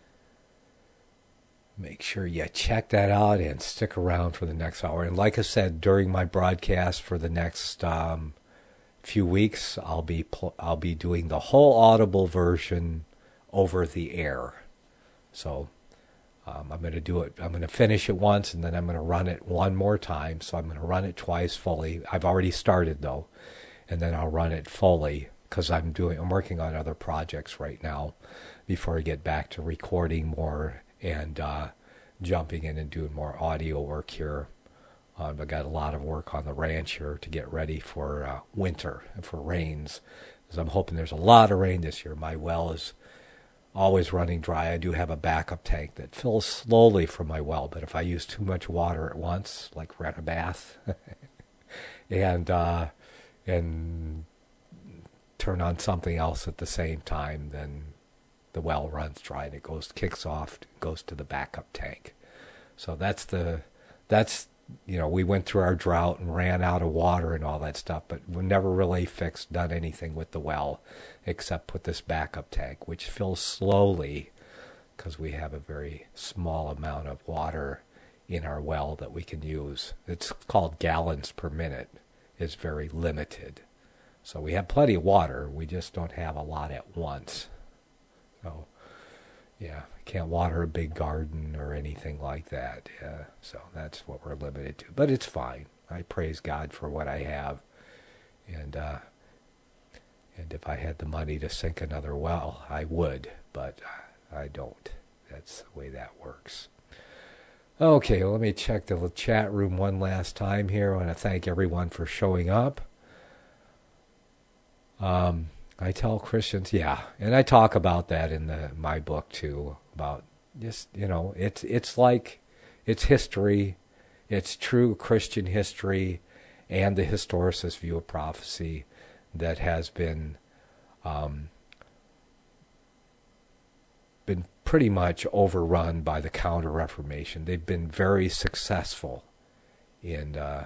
S1: make sure you check that out and stick around for the next hour. And like I said, during my broadcast for the next um, few weeks, I'll be pl- I'll be doing the whole Audible version over the air. So um, I'm going to do it. I'm going to finish it once, and then I'm going to run it one more time. So I'm going to run it twice fully. I've already started though, and then I'll run it fully. Because I'm doing, I'm working on other projects right now before I get back to recording more and uh, jumping in and doing more audio work here. Um, I've got a lot of work on the ranch here to get ready for uh, winter and for rains. Because I'm hoping there's a lot of rain this year. My well is always running dry. I do have a backup tank that fills slowly from my well, but if I use too much water at once, like rent a bath, and uh, and turn on something else at the same time, then the well runs dry and it goes kicks off, goes to the backup tank. So that's the that's you know, we went through our drought and ran out of water and all that stuff, but we never really fixed done anything with the well except put this backup tank, which fills slowly because we have a very small amount of water in our well that we can use. It's called gallons per minute. It's very limited. So we have plenty of water. We just don't have a lot at once. So, yeah, can't water a big garden or anything like that. Yeah, so that's what we're limited to. But it's fine. I praise God for what I have. And, uh, and if I had the money to sink another well, I would. But I don't. That's the way that works. Okay, well, let me check the chat room one last time here. I want to thank everyone for showing up. Um, I tell Christians, yeah, and I talk about that in the my book too, about just, you know, it's it's like, it's history, it's true Christian history, and the historicist view of prophecy that has been um, been pretty much overrun by the Counter-Reformation. They've been very successful in uh,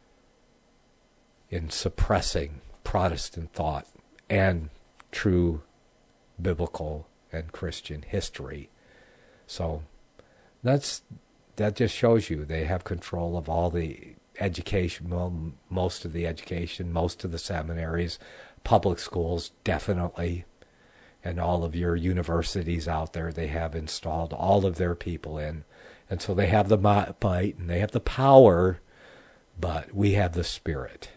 S1: in suppressing Protestant thought and true biblical and Christian history. So that's that just shows you they have control of all the education, well, most of the education, most of the seminaries, public schools, definitely. And all of your universities out there, they have installed all of their people in. And so they have the might and they have the power, but we have the spirit.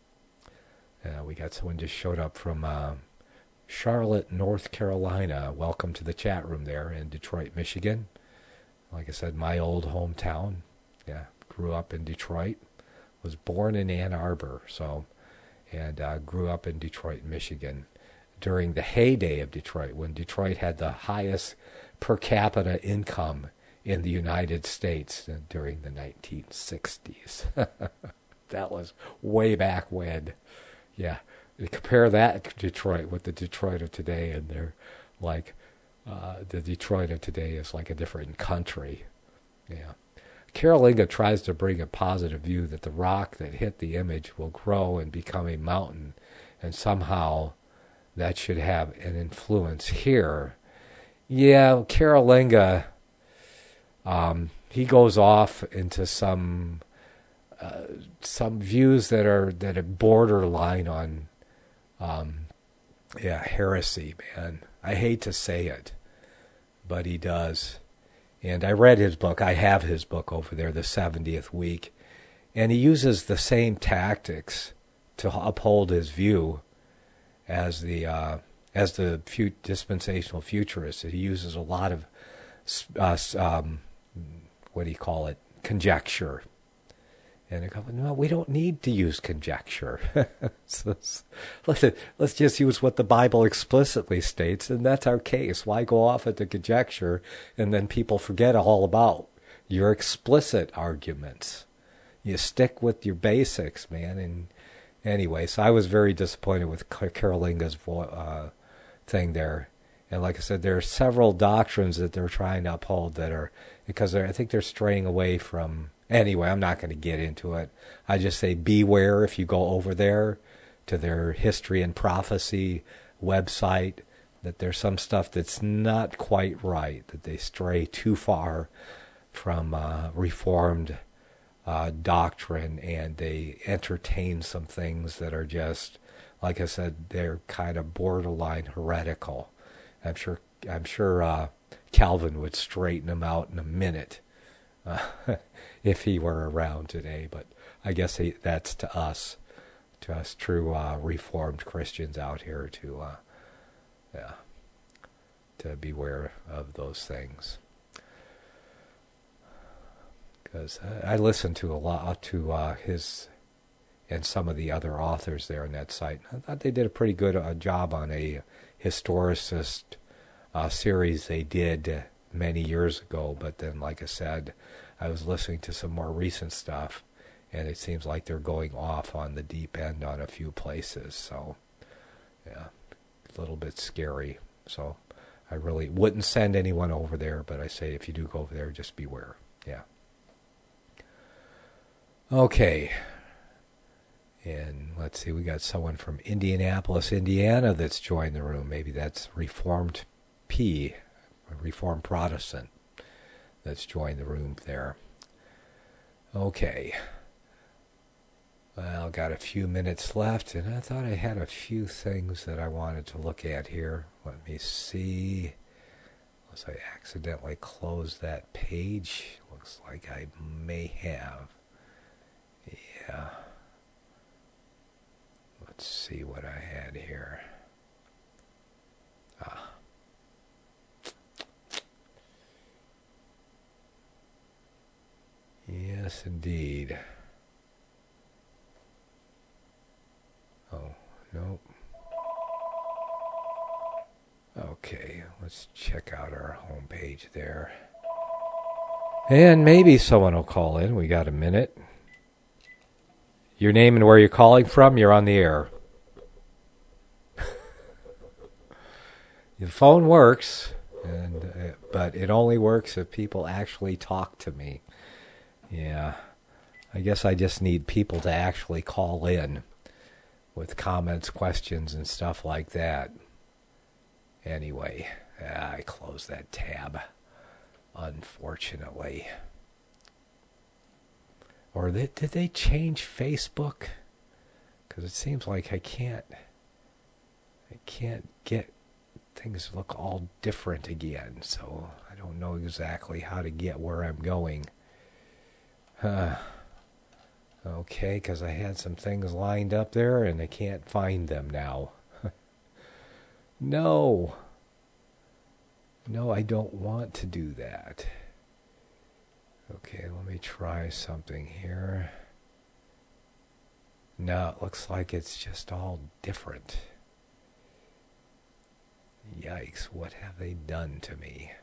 S1: Uh, we got someone just showed up from uh, Charlotte, North Carolina. Welcome to the chat room there in Detroit, Michigan. Like I said, my old hometown. Yeah, grew up in Detroit. Was born in Ann Arbor, so, and uh, grew up in Detroit, Michigan, during the heyday of Detroit, when Detroit had the highest per capita income in the United States during the nineteen sixties. That was way back when. Yeah, you compare that to Detroit with the Detroit of today, and they're like, uh, the Detroit of today is like a different country. Yeah. Carolinga tries to bring a positive view that the rock that hit the image will grow and become a mountain, and somehow that should have an influence here. Yeah, Carolinga, um, he goes off into some uh, some views that are that are borderline on, um, yeah, heresy, man. I hate to say it, but he does. And I read his book. I have his book over there, The seventieth Week. And he uses the same tactics to uphold his view as the uh, as the fu- dispensational futurist. He uses a lot of, uh, um, what do you call it, conjecture. And I go, no, we don't need to use conjecture. so let's, let's just use what the Bible explicitly states, and that's our case. Why go off into conjecture and then people forget all about your explicit arguments? You stick with your basics, man. And anyway, so I was very disappointed with Carolinga's uh, thing there. And like I said, there are several doctrines that they're trying to uphold that are, because I think they're straying away from. Anyway, I'm not going to get into it. I just say beware if you go over there to their History and Prophecy website, that there's some stuff that's not quite right, that they stray too far from uh, Reformed uh, doctrine, and they entertain some things that are just, like I said, they're kind of borderline heretical. I'm sure, I'm sure uh, Calvin would straighten them out in a minute. Uh, if he were around today, but I guess he, that's to us, to us true uh, Reformed Christians out here to, uh, yeah, to beware of those things. Because I, I listened to a lot to uh, his and some of the other authors there on that site. I thought they did a pretty good uh, job on a historicist uh, series they did many years ago, but then, like I said, I was listening to some more recent stuff, and it seems like they're going off on the deep end on a few places, so, yeah, a little bit scary. So I really wouldn't send anyone over there, but I say if you do go over there, just beware. Yeah. Okay. And let's see, we got someone from Indianapolis, Indiana that's joined the room. Maybe that's Reformed P, a Reformed Protestant that's joined the room there. Okay. Well, got a few minutes left, and I thought I had a few things that I wanted to look at here. Let me see. Unless I accidentally closed that page. Looks like I may have. Yeah. Let's see what I had here. Ah. Yes, indeed. Oh, nope. Okay, let's check out our homepage there. And maybe someone will call in. We got a minute. Your name and where you're calling from, you're on the air. The phone works, and uh, but it only works if people actually talk to me. Yeah, I guess I just need people to actually call in with comments, questions, and stuff like that. Anyway, I closed that tab, unfortunately. Or they, did they change Facebook? Because it seems like I can't, I can't get things to look all different again. So I don't know exactly how to get where I'm going. Huh. Okay, because I had some things lined up there and I can't find them now. No. No, I don't want to do that. Okay, let me try something here. No, it looks like it's just all different. Yikes, what have they done to me?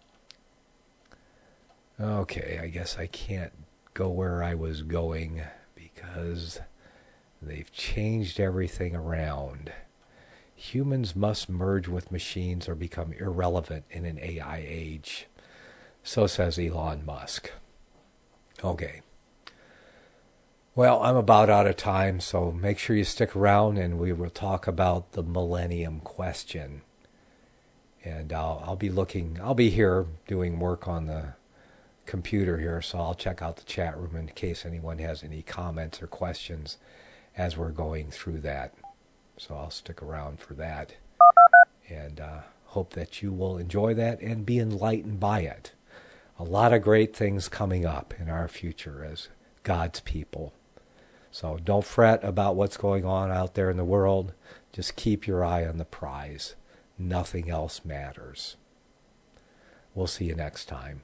S1: Okay, I guess I can't go where I was going because they've changed everything around. Humans must merge with machines or become irrelevant in an A I age. So says Elon Musk. Okay. Well, I'm about out of time, so make sure you stick around and we will talk about the Millennium Question. And I'll, I'll be looking, I'll be here doing work on the computer here, so I'll check out the chat room in case anyone has any comments or questions as we're going through that. So I'll stick around for that. And uh, hope that you will enjoy that and be enlightened by it. A lot of great things coming up in our future as God's people. So don't fret about what's going on out there in the world. Just keep your eye on the prize. Nothing else matters. We'll see you next time.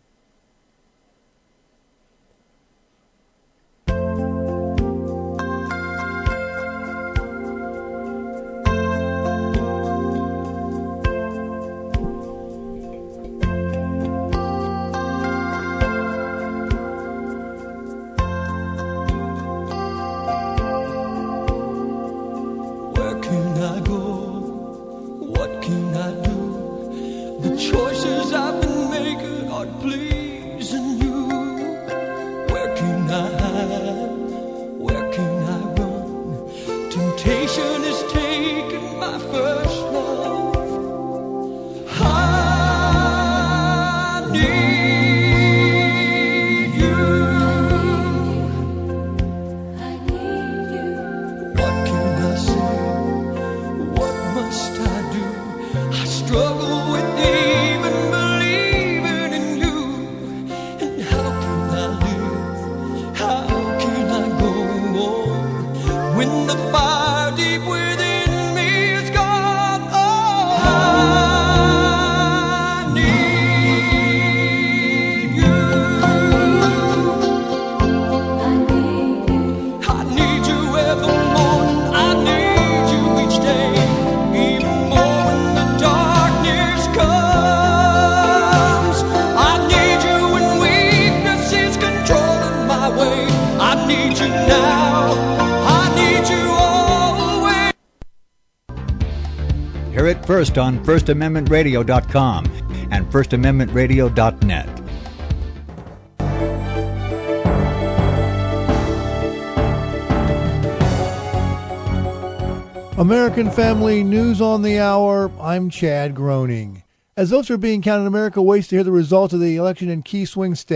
S3: Hear it first on first amendment radio dot com and first amendment radio dot net.
S5: American Family News on the Hour. I'm Chad Groening. As votes are being counted, America waits to hear the results of the election in key swing states.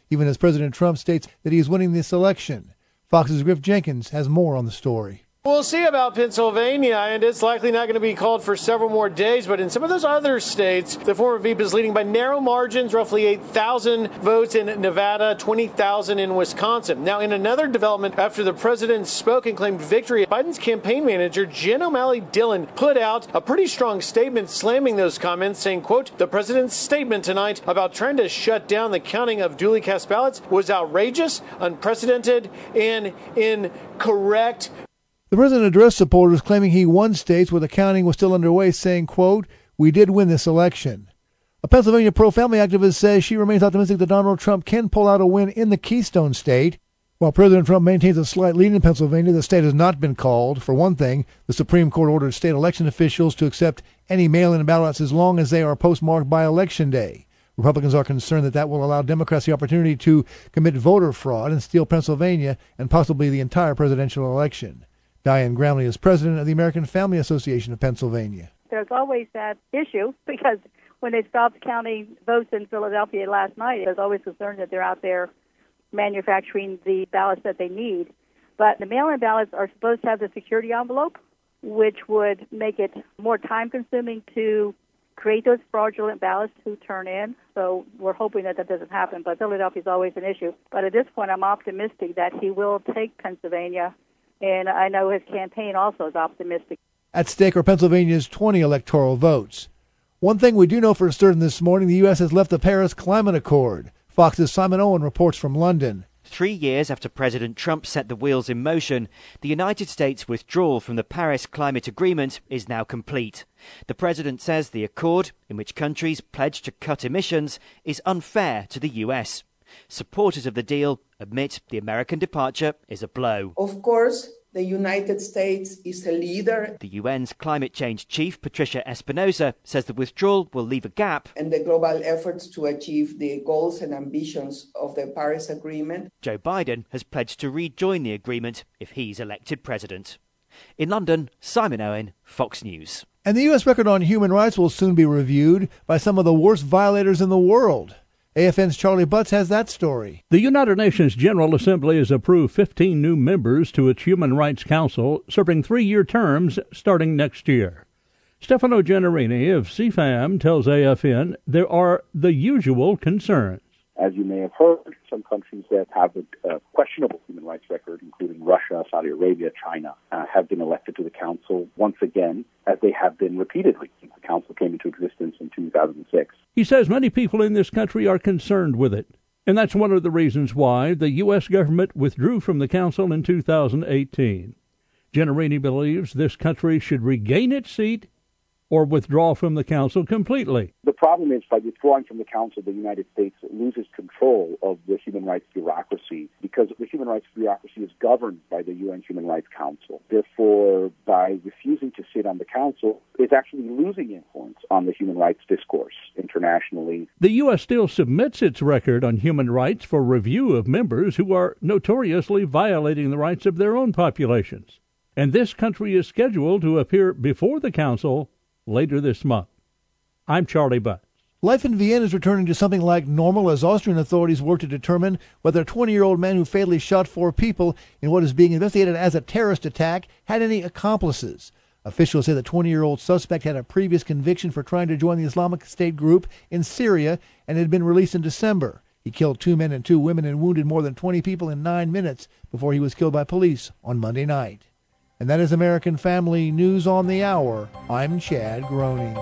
S5: even as President Trump states that he is winning this election. Fox's Griff Jenkins has more on the story.
S6: We'll see about Pennsylvania, and it's likely not going to be called for several more days. But in some of those other states, the former V P is leading by narrow margins, roughly eight thousand votes in Nevada, twenty thousand in Wisconsin. Now, in another development, after the president spoke and claimed victory, Biden's campaign manager, Jen O'Malley Dillon, put out a pretty strong statement slamming those comments, saying, quote, "The president's statement tonight about trying to shut down the counting of duly cast ballots was outrageous, unprecedented, and incorrect."
S5: The president addressed supporters claiming he won states where the counting was still underway, saying, quote, "We did win this election." A Pennsylvania pro-family activist says she remains optimistic that Donald Trump can pull out a win in the Keystone State. While President Trump maintains a slight lead in Pennsylvania, the state has not been called. For one thing, the Supreme Court ordered state election officials to accept any mail-in ballots as long as they are postmarked by Election Day. Republicans are concerned that that will allow Democrats the opportunity to commit voter fraud and steal Pennsylvania and possibly the entire presidential election. Diane Gramley is president of the American Family Association of Pennsylvania.
S7: There's always that issue because when they stopped counting votes in Philadelphia last night, there's always concern that they're out there manufacturing the ballots that they need. But the mail-in ballots are supposed to have the security envelope, which would make it more time-consuming to create those fraudulent ballots to turn in. So we're hoping that that doesn't happen. But Philadelphia is always an issue. But at this point, I'm optimistic that he will take Pennsylvania. And I know his campaign also is optimistic.
S5: At stake are Pennsylvania's twenty electoral votes. One thing we do know for certain this morning, the U S has left the Paris Climate Accord. Fox's Simon Owen reports from London.
S8: Three years after President Trump set the wheels in motion, the United States' withdrawal from the Paris Climate Agreement is now complete. The president says the accord, in which countries pledge to cut emissions, is unfair to the U S. Supporters of the deal admit the American departure is a blow.
S9: Of course, the United States is a leader.
S8: The U N's climate change chief, Patricia Espinosa, says the withdrawal will leave a gap
S9: in the global efforts to achieve the goals and ambitions of the Paris Agreement.
S8: Joe Biden has pledged to rejoin the agreement if he's elected president. In London, Simon Owen, Fox News.
S5: And the U S record on human rights will soon be reviewed by some of the worst violators in the world. A F N's Charlie Butts has that story.
S10: The United Nations General Assembly has approved fifteen new members to its Human Rights Council, serving three-year terms starting next year. Stefano Gennarini of C FAM tells A F N there are the usual concerns.
S11: As you may have heard, some countries that have a uh, questionable human rights record, including Russia, Saudi Arabia, China, uh, have been elected to the Council once again, as they have been repeatedly since the Council came into existence in two thousand six.
S10: He says many people in this country are concerned with it, and that's one of the reasons why the U S government withdrew from the Council in two thousand eighteen. Gennarini believes this country should regain its seat or withdraw from the Council completely.
S11: The problem is, by withdrawing from the Council, the United States loses control of the human rights bureaucracy, because the human rights bureaucracy is governed by the U N Human Rights Council. Therefore, by refusing to sit on the Council, it's actually losing influence on the human rights discourse internationally.
S10: The U S still submits its record on human rights for review of members who are notoriously violating the rights of their own populations. And this country is scheduled to appear before the Council later this month. I'm Charlie Butts.
S5: Life in Vienna is returning to something like normal as Austrian authorities work to determine whether a twenty-year-old man who fatally shot four people in what is being investigated as a terrorist attack had any accomplices. Officials say the twenty-year-old suspect had a previous conviction for trying to join the Islamic State group in Syria and had been released in December. He killed two men and two women and wounded more than twenty people in nine minutes before he was killed by police on Monday night. And that is American Family News on the Hour. I'm Chad Groening.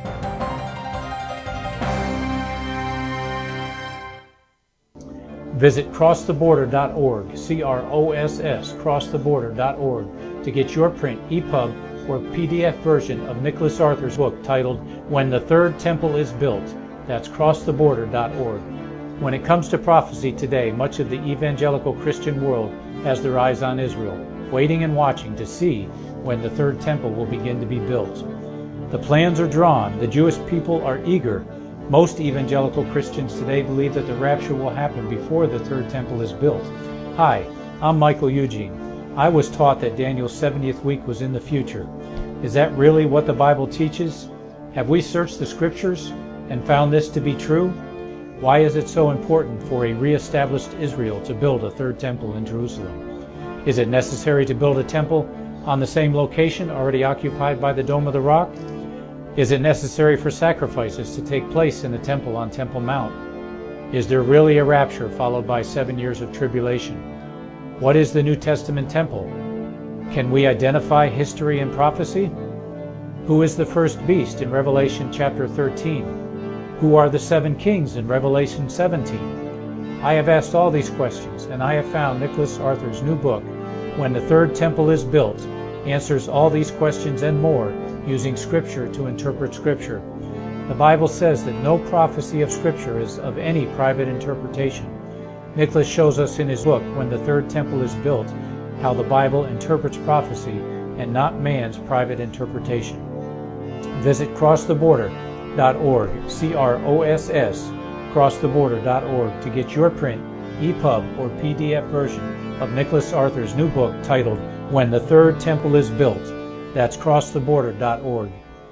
S12: Visit cross the border dot org, C R O S S, cross the border dot org, to get your print, E P U B, or P D F version of Nicholas Arthur's book titled When the Third Temple is Built. That's cross the border dot org. When it comes to prophecy today, much of the evangelical Christian world has their eyes on Israel, waiting and watching to see when the third temple will begin to be built. The plans are drawn. The Jewish people are eager. Most evangelical Christians today believe that the rapture will happen before the third temple is built. Hi, I'm Michael Eugene. I was taught that Daniel's seventieth week was in the future. Is that really what the Bible teaches? Have we searched the scriptures and found this to be true? Why is it so important for a re-established Israel to build a third temple in Jerusalem? Is it necessary to build a temple on the same location already occupied by the Dome of the Rock? Is it necessary for sacrifices to take place in the temple on Temple Mount? Is there really a rapture followed by seven years of tribulation? What is the New Testament temple? Can we identify history and prophecy? Who is the first beast in Revelation chapter thirteen? Who are the seven kings in Revelation seventeen? I have asked all these questions, and I have found Nicholas Arthur's new book, When the Third Temple is Built, answers all these questions and more using Scripture to interpret Scripture. The Bible says that no prophecy of Scripture is of any private interpretation. Nicholas shows us in his book, When the Third Temple is Built, how the Bible interprets prophecy and not man's private interpretation. Visit cross the border dot org, C R O S S, cross the border dot org to get your print, E P U B, or P D F version of Nicholas Arthur's new book titled When the Third Temple is Built. That's cross the border dot org.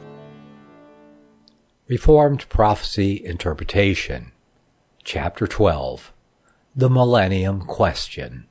S1: Reformed Prophecy Interpretation, Chapter twelve, The Millennium Question.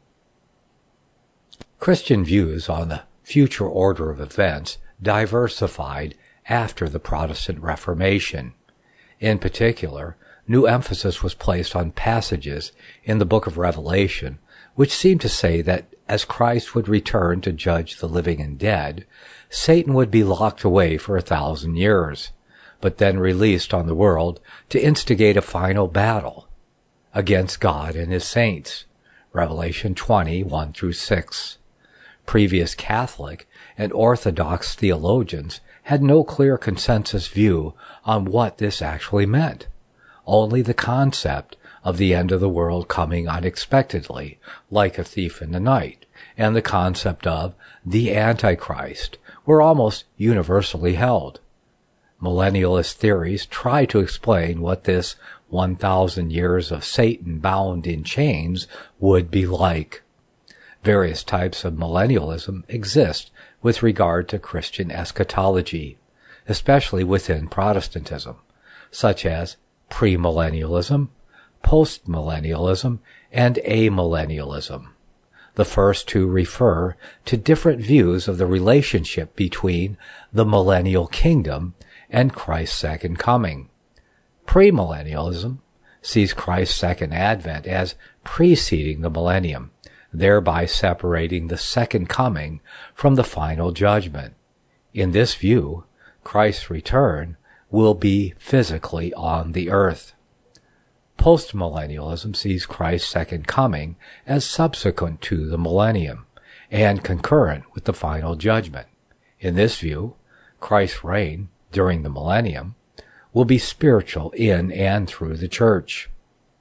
S1: Christian views on the future order of events diversified after the Protestant Reformation. In particular, new emphasis was placed on passages in the book of Revelation which seemed to say that as Christ would return to judge the living and dead, Satan would be locked away for a thousand years, but then released on the world to instigate a final battle against God and his saints. Revelation twenty, one through six. Previous Catholic and Orthodox theologians had no clear consensus view on what this actually meant. Only the concept of the end of the world coming unexpectedly, like a thief in the night, and the concept of the Antichrist were almost universally held. Millennialist theories try to explain what this one thousand years of Satan bound in chains would be like. Various types of millennialism exist with regard to Christian eschatology, especially within Protestantism, such as premillennialism, postmillennialism, and amillennialism. The first two refer to different views of the relationship between the millennial kingdom and Christ's second coming. Premillennialism sees Christ's second advent as preceding the millennium, thereby separating the second coming from the final judgment. In this view, Christ's return will be physically on the earth. Postmillennialism sees Christ's second coming as subsequent to the millennium and concurrent with the final judgment. In this view, Christ's reign during the millennium will be spiritual in and through the church.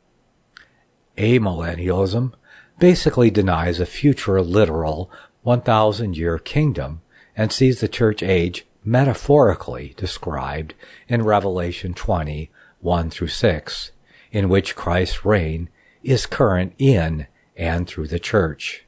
S1: Amillennialism basically denies a future literal one thousand year kingdom and sees the church age metaphorically described in Revelation twenty, one through six, in which Christ's reign is current in and through the church.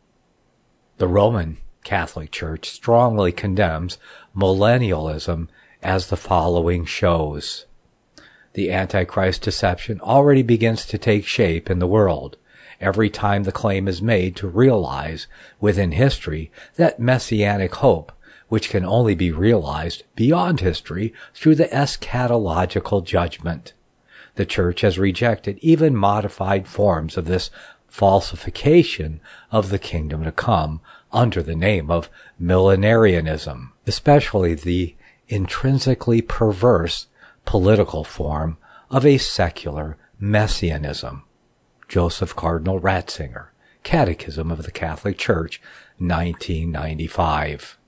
S1: The Roman Catholic Church strongly condemns millennialism as the following shows. The Antichrist deception already begins to take shape in the world every time the claim is made to realize within history that messianic hope which can only be realized beyond history through the eschatological judgment. The Church has rejected even modified forms of this falsification of the kingdom to come under the name of millenarianism, especially the intrinsically perverse political form of a secular messianism. Joseph Cardinal Ratzinger, Catechism of the Catholic Church, nineteen ninety-five.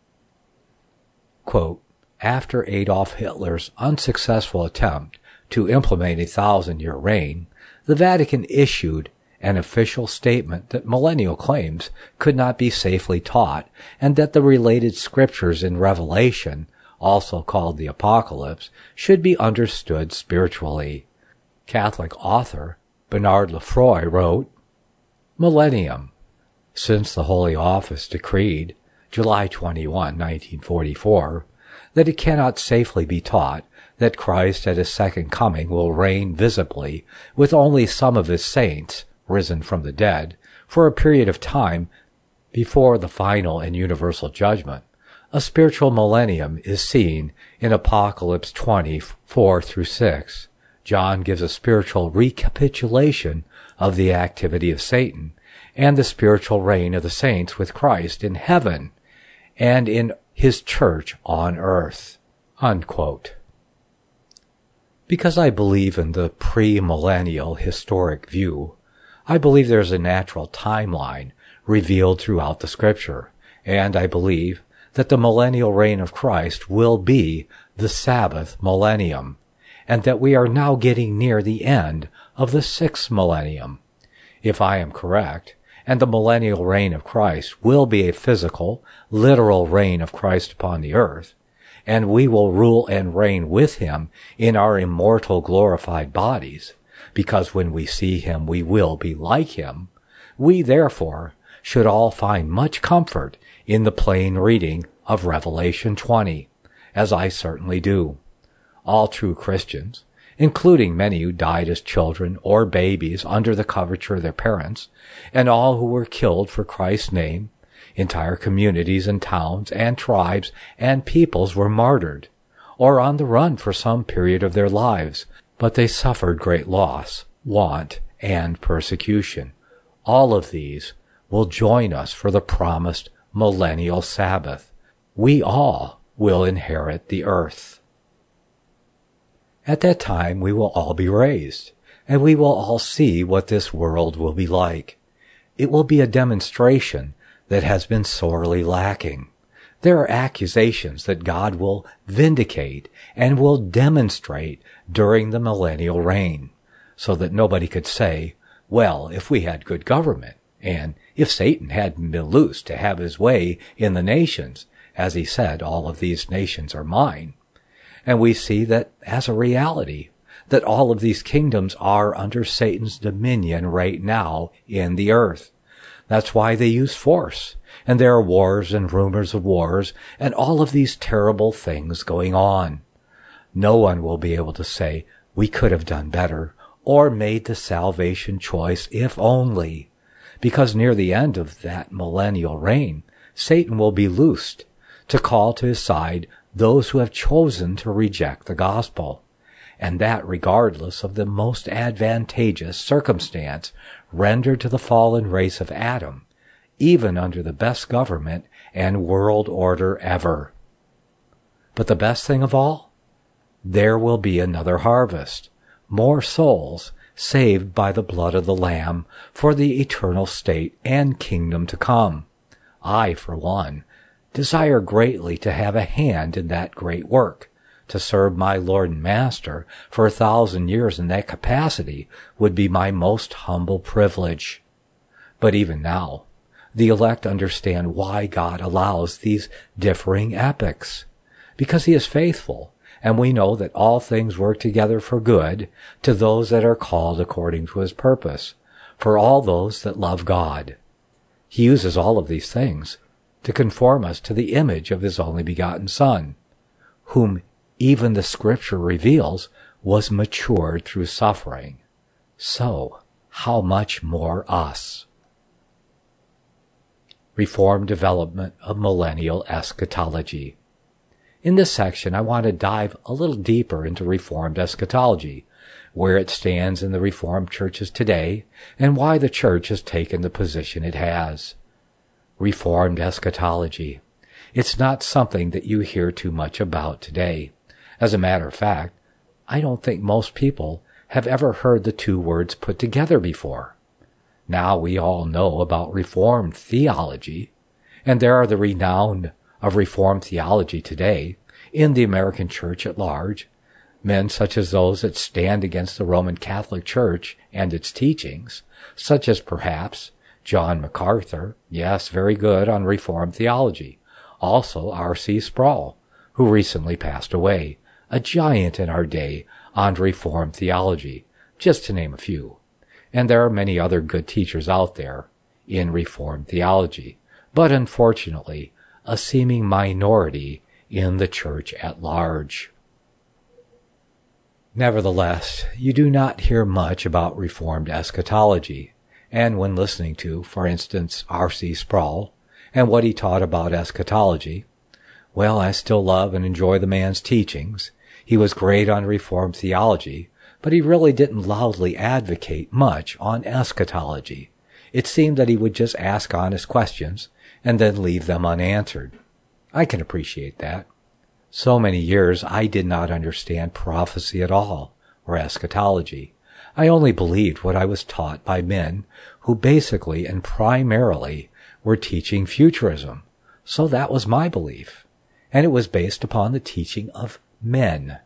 S1: Quote, after Adolf Hitler's unsuccessful attempt to implement a thousand-year reign, the Vatican issued an official statement that millennial claims could not be safely taught and that the related scriptures in Revelation, also called the Apocalypse, should be understood spiritually. Catholic author Bernard Lefroy wrote, Millennium. Since the Holy Office decreed, July twenty-first, nineteen forty-four, that it cannot safely be taught, that Christ at his second coming will reign visibly with only some of his saints risen from the dead for a period of time before the final and universal judgment, a spiritual millennium is seen in Apocalypse twenty, four through six. John gives a spiritual recapitulation of the activity of Satan and the spiritual reign of the saints with Christ in heaven and in his church on earth. Unquote. Because I believe in the pre-millennial historic view, I believe there's a natural timeline revealed throughout the Scripture, and I believe that the millennial reign of Christ will be the Sabbath millennium, and that we are now getting near the end of the sixth millennium. If I am correct, and the millennial reign of Christ will be a physical, literal reign of Christ upon the earth, and we will rule and reign with him in our immortal glorified bodies, because when we see him we will be like him, we therefore should all find much comfort in the plain reading of Revelation twenty, as I certainly do. All true Christians, including many who died as children or babies under the coverture of their parents, and all who were killed for Christ's name, entire communities and towns and tribes and peoples were martyred, or on the run for some period of their lives, but they suffered great loss, want, and persecution. All of these will join us for the promised millennial Sabbath. We all will inherit the earth. At that time we will all be raised, and we will all see what this world will be like. It will be a demonstration that has been sorely lacking. There are accusations that God will vindicate and will demonstrate during the millennial reign, so that nobody could say, well, if we had good government, and if Satan hadn't been loosed to have his way in the nations, as he said, all of these nations are mine. And we see that as a reality, that all of these kingdoms are under Satan's dominion right now in the earth. That's why they use force, and there are wars and rumors of wars, and all of these terrible things going on. No one will be able to say, we could have done better, or made the salvation choice if only, because near the end of that millennial reign, Satan will be loosed to call to his side those who have chosen to reject the gospel, and that regardless of the most advantageous circumstance rendered to the fallen race of Adam, even under the best government and world order ever. But the best thing of all, there will be another harvest, more souls saved by the blood of the Lamb for the eternal state and kingdom to come. I, for one, desire greatly to have a hand in that great work. To serve my Lord and Master for a thousand years in that capacity would be my most humble privilege. But even now, the elect understand why God allows these differing epochs, because he is faithful, and we know that all things work together for good to those that are called according to his purpose, for all those that love God. He uses all of these things to conform us to the image of his only begotten Son, whom even the Scripture reveals was matured through suffering. So, how much more us? Reformed development of millennial eschatology. In this section, I want to dive a little deeper into Reformed eschatology, where it stands in the Reformed churches today, and why the church has taken the position it has. Reformed eschatology. It's not something that you hear too much about today. As a matter of fact, I don't think most people have ever heard the two words put together before. Now we all know about Reformed theology, and there are the renown of Reformed theology today in the American church at large, men such as those that stand against the Roman Catholic Church and its teachings, such as perhaps John MacArthur, yes, very good on Reformed theology, also R C Sproul, who recently passed away, a giant in our day on Reformed theology, just to name a few. And there are many other good teachers out there in Reformed theology, but unfortunately, a seeming minority in the church at large. Nevertheless, you do not hear much about Reformed eschatology, and when listening to, for instance, R C Sproul, and what he taught about eschatology, well, I still love and enjoy the man's teachings. He was great on Reformed theology, but he really didn't loudly advocate much on eschatology. It seemed that he would just ask honest questions and then leave them unanswered. I can appreciate that. So many years I did not understand prophecy at all, or eschatology. I only believed what I was taught by men who basically and primarily were teaching futurism. So that was my belief, and it was based upon the teaching of men.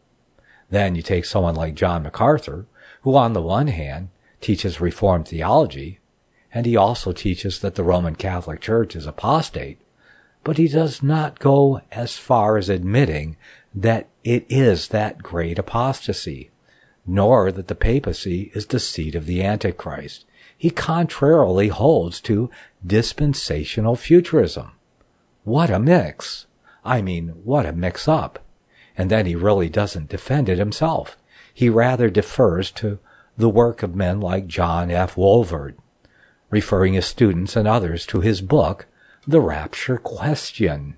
S1: Then you take someone like John MacArthur, who on the one hand teaches Reformed theology, and he also teaches that the Roman Catholic Church is apostate, but he does not go as far as admitting that it is that great apostasy, nor that the papacy is the seat of the Antichrist. He contrarily holds to dispensational futurism. What a mix! I mean, what a mix-up! And then he really doesn't defend it himself. He rather defers to the work of men like John F. Walvoord, referring his students and others to his book, The Rapture Question.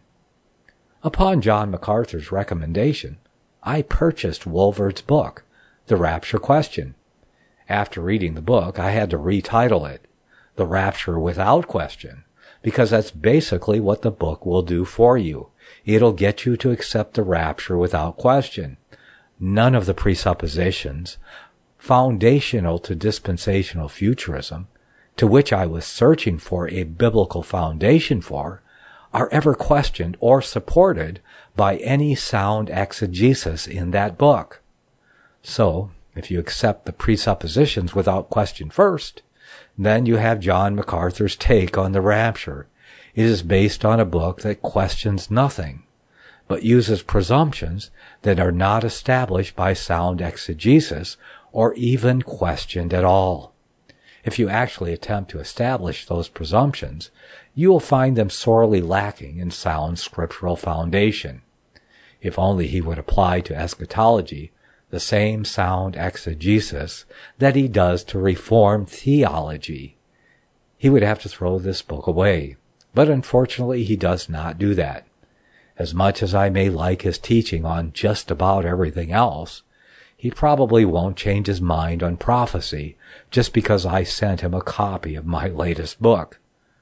S1: Upon John MacArthur's recommendation, I purchased Walvoord's book, The Rapture Question. After reading the book, I had to retitle it, The Rapture Without Question, because that's basically what the book will do for you. It'll get you to accept the rapture without question. None of the presuppositions foundational to dispensational futurism, to which I was searching for a biblical foundation for, are ever questioned or supported by any sound exegesis in that book. So, if you accept the presuppositions without question first, then you have John MacArthur's take on the rapture. It is based on a book that questions nothing, but uses presumptions that are not established by sound exegesis or even questioned at all. If you actually attempt to establish those presumptions, you will find them sorely lacking in sound scriptural foundation. If only he would apply to eschatology the same sound exegesis that he does to Reformed theology, he would have to throw this book away. But unfortunately, he does not do that. As much as I may like his teaching on just about everything else, he probably won't change his mind on prophecy just because I sent him a copy of my latest book.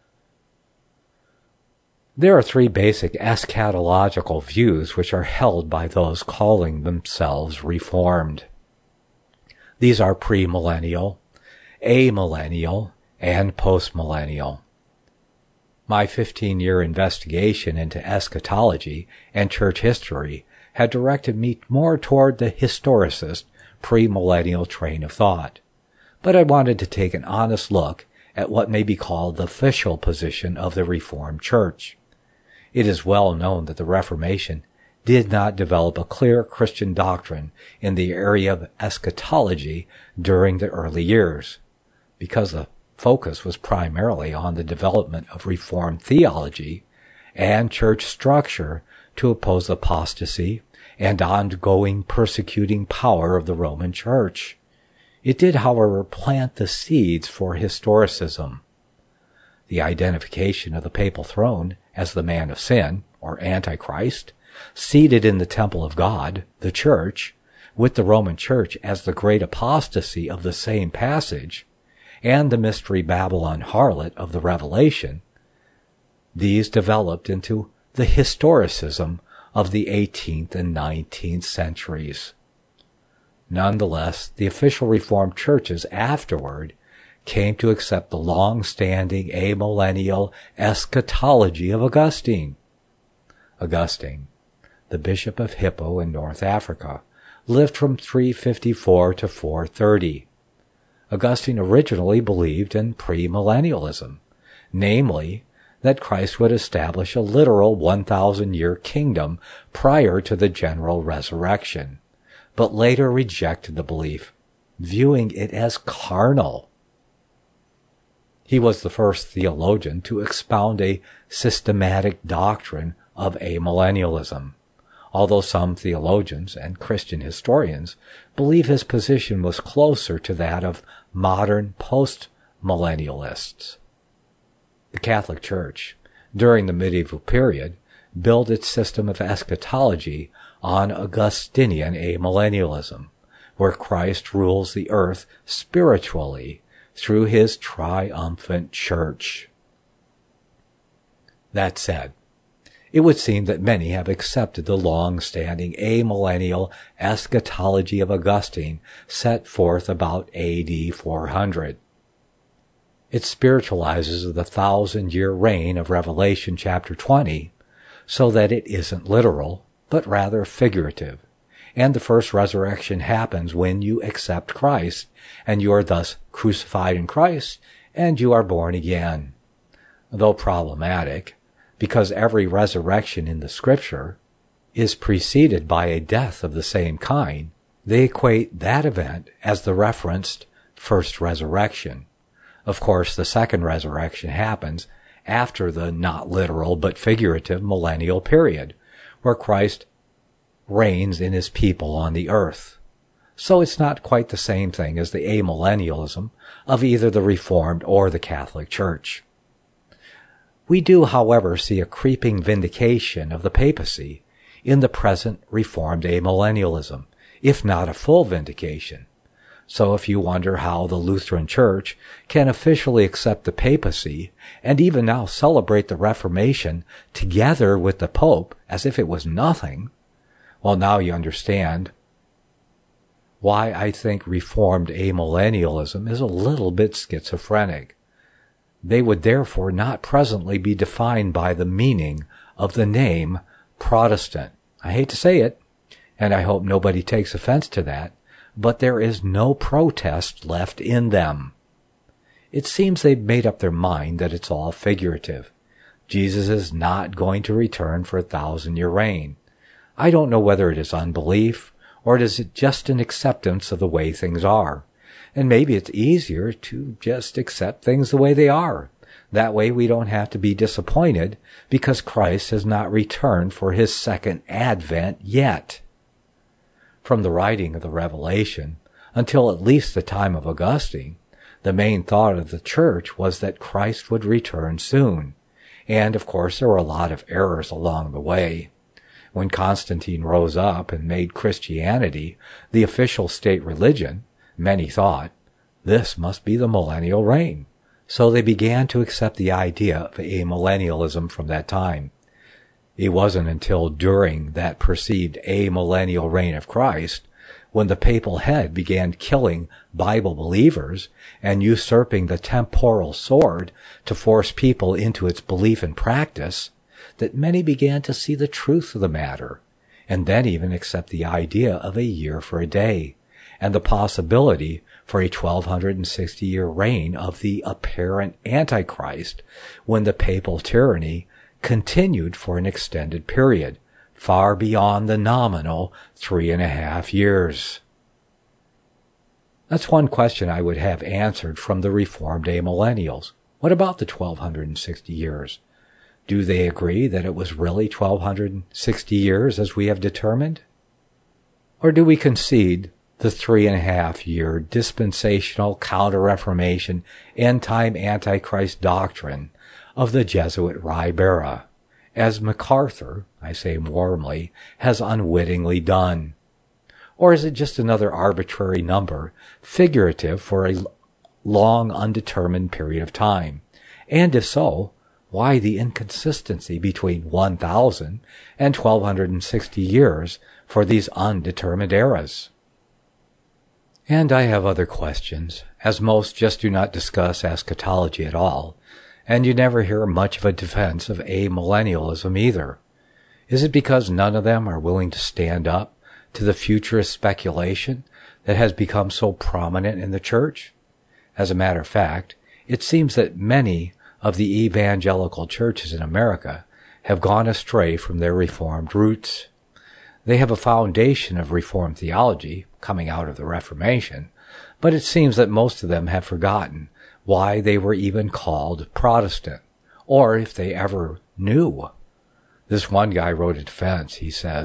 S1: There are three basic eschatological views which are held by those calling themselves Reformed. These are premillennial, amillennial, and postmillennial. My fifteen-year investigation into eschatology and church history had directed me more toward the historicist, premillennial train of thought. But I wanted to take an honest look at what may be called the official position of the Reformed Church. It is well known that the Reformation did not develop a clear Christian doctrine in the area of eschatology during the early years, because the focus was primarily on the development of Reformed theology and church structure to oppose apostasy and ongoing persecuting power of the Roman Church. It did, however, plant the seeds for historicism. The identification of the papal throne as the man of sin, or Antichrist, seated in the temple of God, the Church, with the Roman Church as the great apostasy of the same passage, and the mystery Babylon harlot of the Revelation, these developed into the historicism of the eighteenth and nineteenth centuries. Nonetheless, the official Reformed churches afterward came to accept the long-standing amillennial eschatology of Augustine. Augustine, the Bishop of Hippo in North Africa, lived from three fifty-four to four thirty. Augustine originally believed in premillennialism, namely, that Christ would establish a literal one thousand year kingdom prior to the general resurrection, but later rejected the belief, viewing it as carnal. He was the first theologian to expound a systematic doctrine of amillennialism, although some theologians and Christian historians believe his position was closer to that of modern post-millennialists. The Catholic Church, during the medieval period, built its system of eschatology on Augustinian amillennialism, where Christ rules the earth spiritually through his triumphant church. That said, it would seem that many have accepted the long-standing amillennial eschatology of Augustine set forth about A D four hundred. It spiritualizes the thousand-year reign of Revelation chapter twenty so that it isn't literal, but rather figurative, and the first resurrection happens when you accept Christ, and you are thus crucified in Christ, and you are born again. Though problematic, because every resurrection in the Scripture is preceded by a death of the same kind, they equate that event as the referenced first resurrection. Of course, the second resurrection happens after the not literal but figurative millennial period, where Christ reigns in his people on the earth. So it's not quite the same thing as the amillennialism of either the Reformed or the Catholic Church. We do, however, see a creeping vindication of the papacy in the present Reformed amillennialism, if not a full vindication. So if you wonder how the Lutheran Church can officially accept the papacy and even now celebrate the Reformation together with the Pope as if it was nothing, well, now you understand why I think Reformed amillennialism is a little bit schizophrenic. They would therefore not presently be defined by the meaning of the name Protestant. I hate to say it, and I hope nobody takes offense to that, but there is no protest left in them. It seems they've made up their mind that it's all figurative. Jesus is not going to return for a thousand-year reign. I don't know whether it is unbelief, or is it just an acceptance of the way things are. And maybe it's easier to just accept things the way they are. That way we don't have to be disappointed because Christ has not returned for his second advent yet. From the writing of the Revelation until at least the time of Augustine, the main thought of the church was that Christ would return soon. And of course there were a lot of errors along the way. When Constantine rose up and made Christianity the official state religion, many thought, this must be the millennial reign. So they began to accept the idea of amillennialism from that time. It wasn't until during that perceived amillennial reign of Christ, when the papal head began killing Bible believers and usurping the temporal sword to force people into its belief and practice, that many began to see the truth of the matter, and then even accept the idea of a year for a day, and the possibility for a twelve sixty year reign of the apparent Antichrist when the papal tyranny continued for an extended period, far beyond the nominal three and a half years. That's one question I would have answered from the Reformed amillennials. What about the twelve sixty years? Do they agree that it was really twelve sixty years as we have determined? Or do we concede the three and a half year dispensational counter-reformation end-time antichrist doctrine of the Jesuit Ribera, as MacArthur, I say warmly, has unwittingly done? Or is it just another arbitrary number, figurative for a long undetermined period of time? And if so, why the inconsistency between one thousand and twelve sixty years for these undetermined eras? And I have other questions, as most just do not discuss eschatology at all, and you never hear much of a defense of amillennialism either. Is it because none of them are willing to stand up to the futurist speculation that has become so prominent in the church? As a matter of fact, it seems that many of the evangelical churches in America have gone astray from their Reformed roots. They have a foundation of Reformed theology coming out of the Reformation, but it seems that most of them have forgotten why they were even called Protestant, or if they ever knew. This one guy wrote a defense. He says,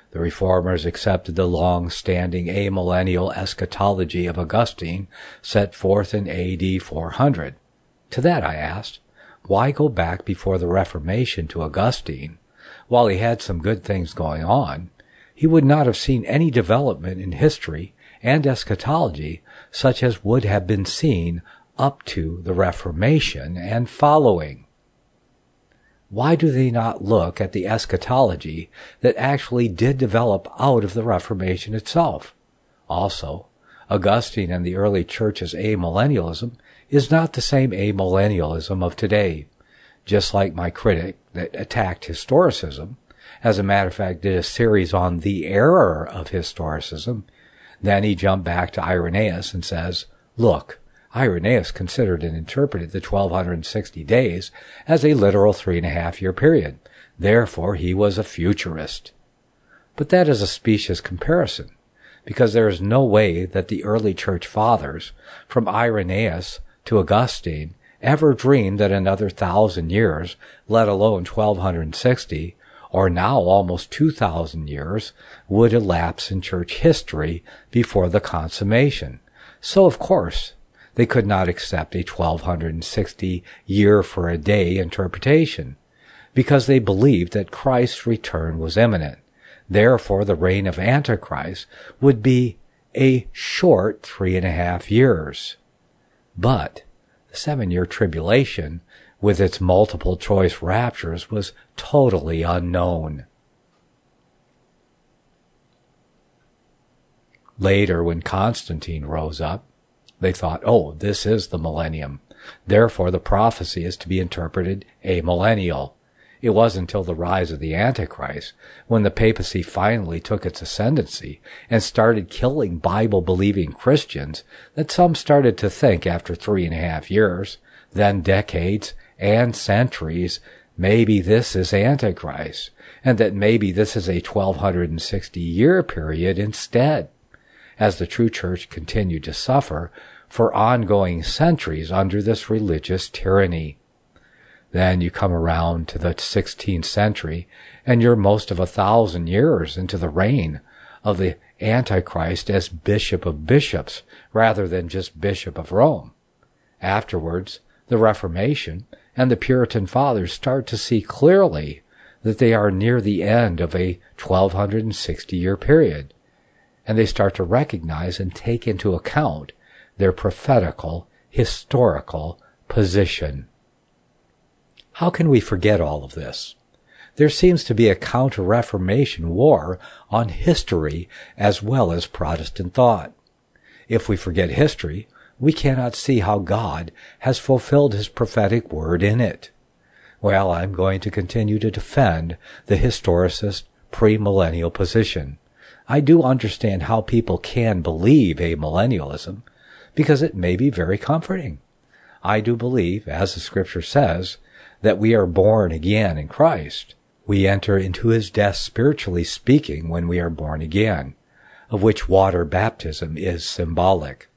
S1: The Reformers accepted the long-standing amillennial eschatology of Augustine set forth in A D four hundred. To that I asked, why go back before the Reformation to Augustine? While he had some good things going on, he would not have seen any development in history and eschatology such as would have been seen up to the Reformation and following. Why do they not look at the eschatology that actually did develop out of the Reformation itself? Also, Augustine and the early church's amillennialism is not the same amillennialism of today. Just like my critic that attacked historicism, as a matter of fact did a series on the error of historicism, then he jumped back to Irenaeus and says, look, Irenaeus considered and interpreted the twelve sixty days as a literal three and a half year period. Therefore, he was a futurist. But that is a specious comparison, because there is no way that the early church fathers, from Irenaeus to Augustine, ever dreamed that another thousand years, let alone twelve sixty, or now almost two thousand years, would elapse in church history before the consummation. So, of course, they could not accept a twelve sixty year for a day interpretation, because they believed that Christ's return was imminent. Therefore, the reign of Antichrist would be a short three and a half years. But the seven-year tribulation, with its multiple choice raptures, was totally unknown. Later, when Constantine rose up, they thought, oh, this is the millennium. Therefore, the prophecy is to be interpreted amillennial. It wasn't until the rise of the Antichrist, when the papacy finally took its ascendancy and started killing Bible-believing Christians, that some started to think after three and a half years, then decades, and centuries, maybe this is Antichrist, and that maybe this is a twelve sixty year period instead, as the true church continued to suffer for ongoing centuries under this religious tyranny. Then you come around to the sixteenth century, and you're most of a thousand years into the reign of the Antichrist as Bishop of Bishops, rather than just Bishop of Rome. Afterwards, the Reformation and the Puritan Fathers start to see clearly that they are near the end of a twelve sixty year period, and they start to recognize and take into account their prophetical, historical position. How can we forget all of this? There seems to be a counter-Reformation war on history as well as Protestant thought. If we forget history, we cannot see how God has fulfilled his prophetic word in it. Well, I'm going to continue to defend the historicist premillennial position. I do understand how people can believe amillennialism, because it may be very comforting. I do believe, as the scripture says, that we are born again in Christ. We enter into his death spiritually speaking when we are born again, of which water baptism is symbolic.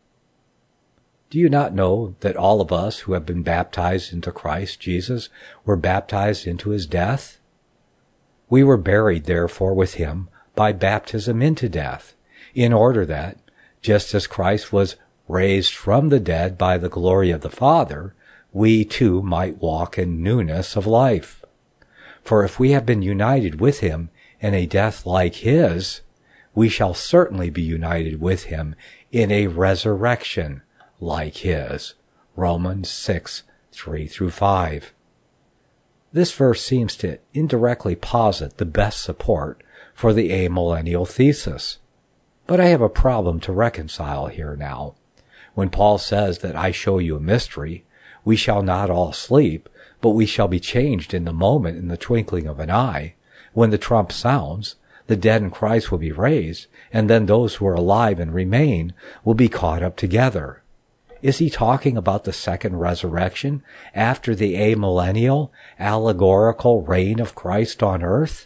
S1: Do you not know that all of us who have been baptized into Christ Jesus were baptized into his death? We were buried, therefore, with him by baptism into death, in order that, just as Christ was raised from the dead by the glory of the Father, we too might walk in newness of life. For if we have been united with him in a death like his, we shall certainly be united with him in a resurrection like his. Romans six, three through five. This verse seems to indirectly posit the best support for the amillennial thesis. But I have a problem to reconcile here now. When Paul says that I show you a mystery, we shall not all sleep, but we shall be changed in the moment, in the twinkling of an eye. When the trump sounds, the dead in Christ will be raised, and then those who are alive and remain will be caught up together. Is he talking about the second resurrection after the amillennial, allegorical reign of Christ on earth?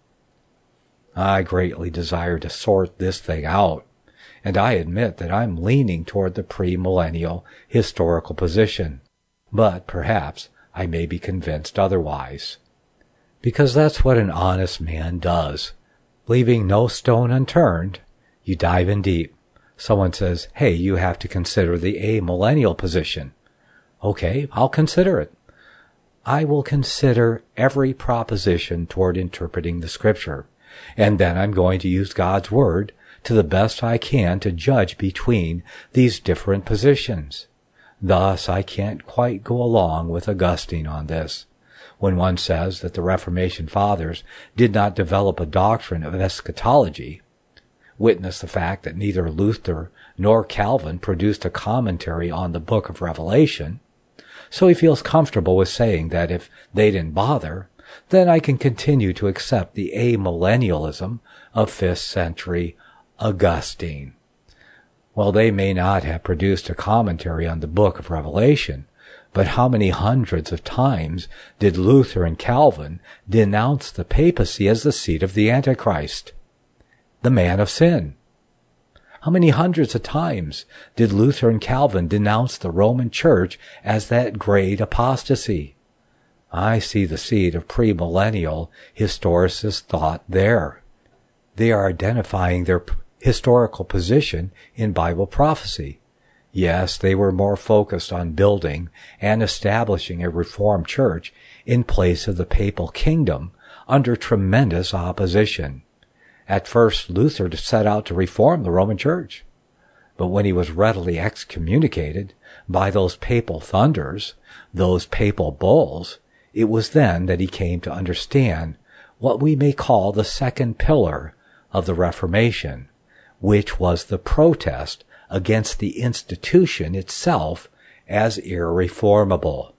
S1: I greatly desire to sort this thing out, and I admit that I'm leaning toward the premillennial historical position. But perhaps I may be convinced otherwise. Because that's what an honest man does. leaving no stone unturned, you dive in deep. Someone says, hey, you have to consider the amillennial position. Okay, I'll consider it. I will consider every proposition toward interpreting the Scripture, and then I'm going to use God's Word to the best I can to judge between these different positions. Thus, I can't quite go along with Augustine on this. When one says that the Reformation Fathers did not develop a doctrine of eschatology, witness the fact that neither Luther nor Calvin produced a commentary on the book of Revelation, so he feels comfortable with saying that if they didn't bother, then I can continue to accept the amillennialism of fifth century Augustine. Well, they may not have produced a commentary on the book of Revelation, but how many hundreds of times did Luther and Calvin denounce the papacy as the seat of the Antichrist, the man of sin? How many hundreds of times did Luther and Calvin denounce the Roman Church as that great apostasy? I see the seed of premillennial historicist thought there. They are identifying their p- historical position in Bible prophecy. Yes, they were more focused on building and establishing a Reformed church in place of the papal kingdom under tremendous opposition. At first, Luther set out to reform the Roman Church, but when he was readily excommunicated by those papal thunders, those papal bulls, it was then that he came to understand what we may call the second pillar of the Reformation, which was the protest against the institution itself as irreformable.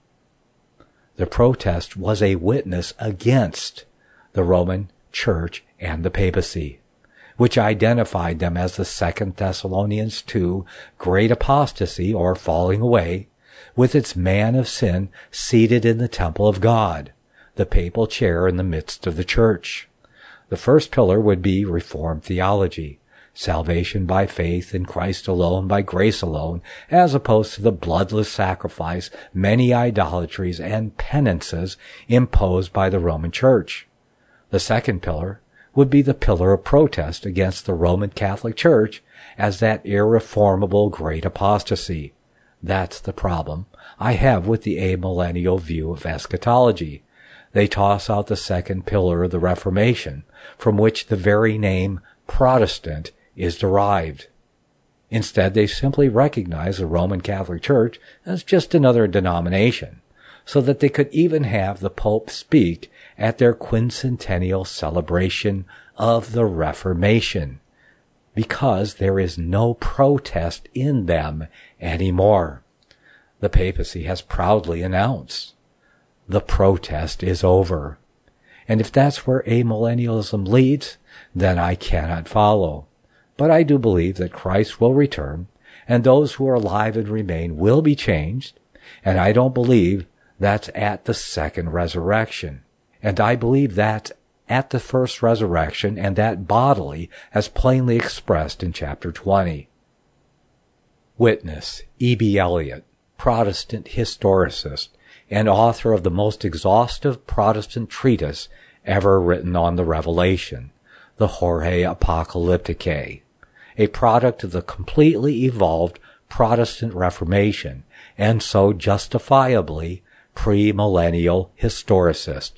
S1: The protest was a witness against the Roman Church and the papacy, which identified them as the Second Thessalonians two great apostasy or falling away, with its man of sin seated in the temple of God, the papal chair in the midst of the church. The first pillar would be Reformed theology, salvation by faith in Christ alone, by grace alone, as opposed to the bloodless sacrifice, many idolatries, and penances imposed by the Roman Church. The second pillar would be the pillar of protest against the Roman Catholic Church as that irreformable great apostasy. That's the problem I have with the amillennial view of eschatology. They toss out the second pillar of the Reformation, from which the very name Protestant is derived. Instead, they simply recognize the Roman Catholic Church as just another denomination, so that they could even have the Pope speak at their quincentennial celebration of the Reformation, because there is no protest in them anymore. The papacy has proudly announced, the protest is over. And if that's where amillennialism leads, then I cannot follow. But I do believe that Christ will return, and those who are alive and remain will be changed, and I don't believe that's at the second resurrection. And I believe that at the first resurrection, and that bodily, as plainly expressed in chapter twenty. Witness E B Elliott, Protestant historicist, and author of the most exhaustive Protestant treatise ever written on the Revelation, the Horae Apocalypticae, a product of the completely evolved Protestant Reformation, and so justifiably premillennial historicist.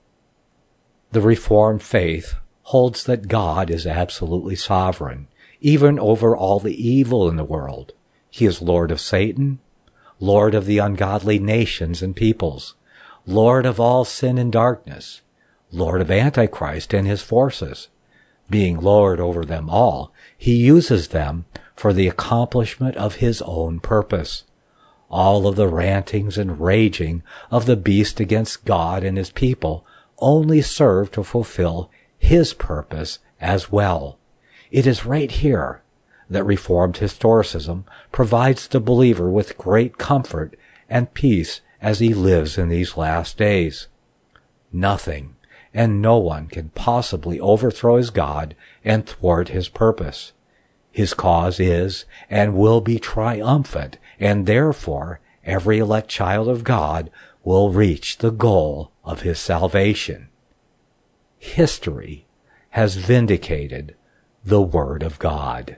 S1: The Reformed faith holds that God is absolutely sovereign, even over all the evil in the world. He is Lord of Satan, Lord of the ungodly nations and peoples, Lord of all sin and darkness, Lord of Antichrist and his forces. Being Lord over them all, he uses them for the accomplishment of his own purpose. All of the rantings and raging of the beast against God and his people only serve to fulfill his purpose as well. It is right here that Reformed historicism provides the believer with great comfort and peace as he lives in these last days. Nothing and no one can possibly overthrow his God and thwart his purpose. His cause is and will be triumphant, and therefore every elect child of God will reach the goal of his salvation. History has vindicated the word of God.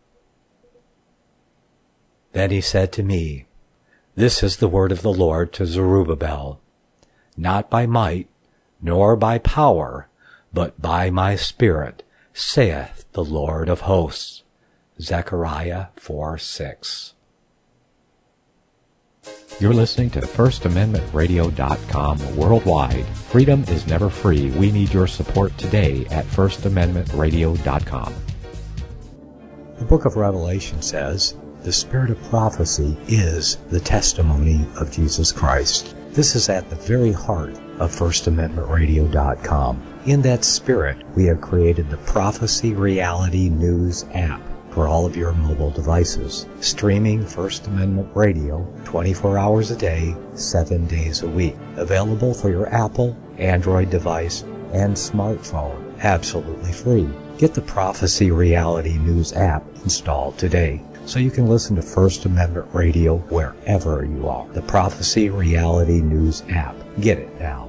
S1: Then he said to me, This is the word of the Lord to Zerubbabel, not by might, nor by power, but by my Spirit, saith the Lord of hosts. Zechariah four six.
S13: You're listening to First Amendment Radio dot com worldwide. Freedom is never free. We need your support today at First Amendment Radio dot com.
S4: The book of Revelation says, the spirit of prophecy is the testimony of Jesus Christ. This is at the very heart of First Amendment Radio dot com. In that spirit, we have created the Prophecy Reality News app for all of your mobile devices, streaming First Amendment Radio twenty-four hours a day, seven days a week. Available for your Apple, Android device, and smartphone, absolutely free. Get the Prophecy Reality News app installed today, so you can listen to First Amendment Radio wherever you are. The Prophecy Reality News app. Get it now.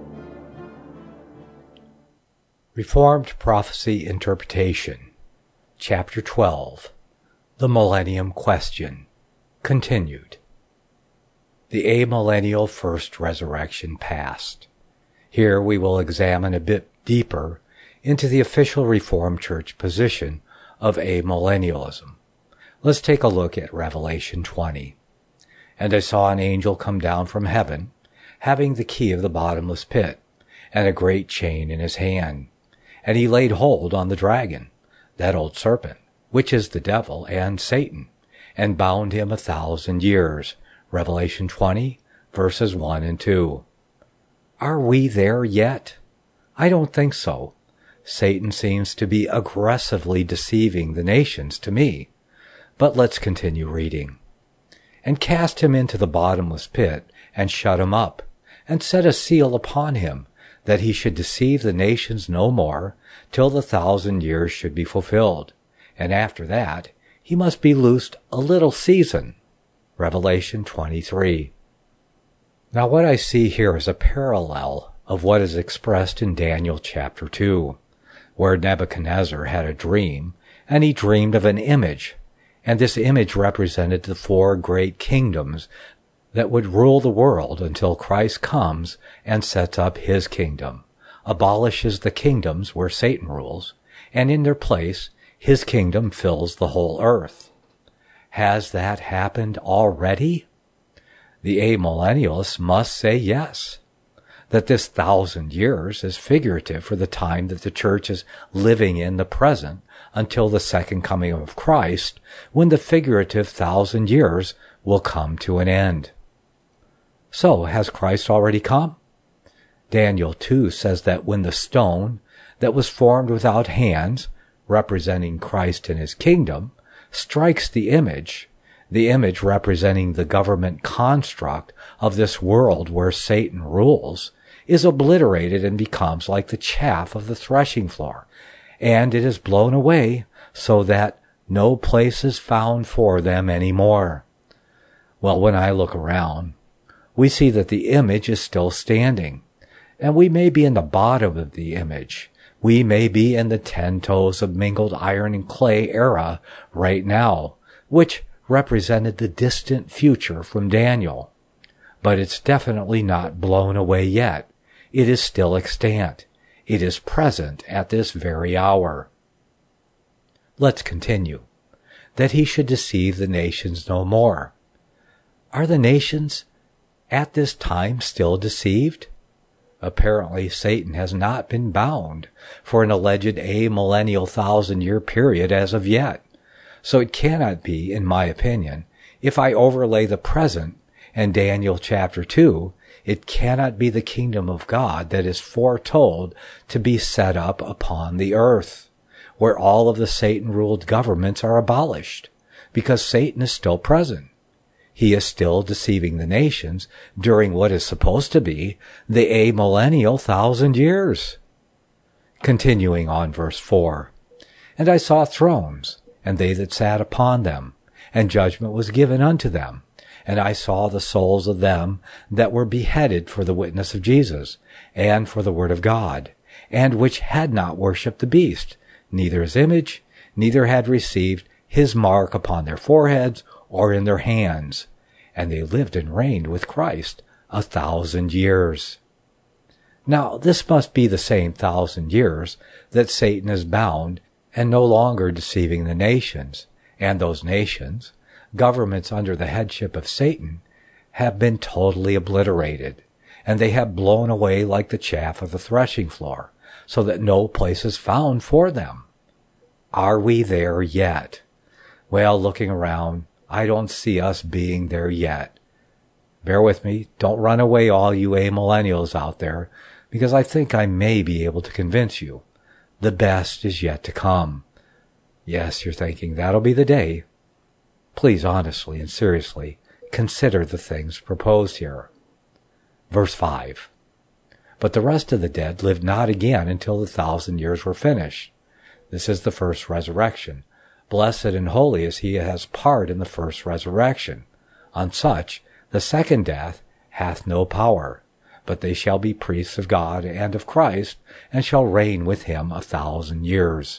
S1: Reformed Prophecy Interpretation, Chapter twelve, The Millennium Question, continued. The amillennial first resurrection past. Here we will examine a bit deeper into the official Reformed Church position of amillennialism. Let's take a look at Revelation twenty. And I saw an angel come down from heaven, having the key of the bottomless pit, and a great chain in his hand. And he laid hold on the dragon, that old serpent, which is the devil and Satan, and bound him a thousand years. Revelation twenty, verses one and two. Are we there yet? I don't think so. Satan seems to be aggressively deceiving the nations to me. But let's continue reading. And cast him into the bottomless pit, and shut him up, and set a seal upon him, that he should deceive the nations no more, till the thousand years should be fulfilled. And after that, he must be loosed a little season. Revelation twenty-three. Now what I see here is a parallel of what is expressed in Daniel chapter two, where Nebuchadnezzar had a dream, and he dreamed of an image, and this image represented the four great kingdoms that would rule the world until Christ comes and sets up his kingdom, abolishes the kingdoms where Satan rules, and in their place his kingdom fills the whole earth. Has that happened already? The amillennialists must say yes, that this thousand years is figurative for the time that the church is living in the present until the second coming of Christ, when the figurative thousand years will come to an end. So, has Christ already come? Daniel two says that when the stone that was formed without hands, representing Christ and his kingdom, strikes the image, the image representing the government construct of this world where Satan rules, is obliterated and becomes like the chaff of the threshing floor, and it is blown away so that no place is found for them any more. Well, when I look around, we see that the image is still standing, and we may be in the bottom of the image. We may be in the ten toes of mingled iron and clay era right now, which represented the distant future from Daniel. But it's definitely not blown away yet. It is still extant. It is present at this very hour. Let's continue. That he should deceive the nations no more. Are the nations at this time still deceived? Apparently Satan has not been bound for an alleged amillennial thousand-year period as of yet. So it cannot be, in my opinion, if I overlay the present and Daniel chapter two, it cannot be the kingdom of God that is foretold to be set up upon the earth, where all of the Satan-ruled governments are abolished, because Satan is still present. He is still deceiving the nations during what is supposed to be the amillennial thousand years. Continuing on verse four. And I saw thrones, and they that sat upon them, and judgment was given unto them. And I saw the souls of them that were beheaded for the witness of Jesus, and for the word of God, and which had not worshipped the beast, neither his image, neither had received his mark upon their foreheads or in their hands. And they lived and reigned with Christ a thousand years. Now, this must be the same thousand years that Satan is bound and no longer deceiving the nations. And those nations, governments under the headship of Satan, have been totally obliterated, and they have blown away like the chaff of the threshing floor, so that no place is found for them. Are we there yet? Well, looking around, I don't see us being there yet. Bear with me. Don't run away, all you amillennials out there, because I think I may be able to convince you. The best is yet to come. Yes, you're thinking that'll be the day. Please, honestly and seriously, consider the things proposed here. Verse five. But the rest of the dead lived not again until the thousand years were finished. This is the first resurrection. Blessed and holy is he that has part in the first resurrection. On such the second death hath no power, but they shall be priests of God and of Christ, and shall reign with him a thousand years.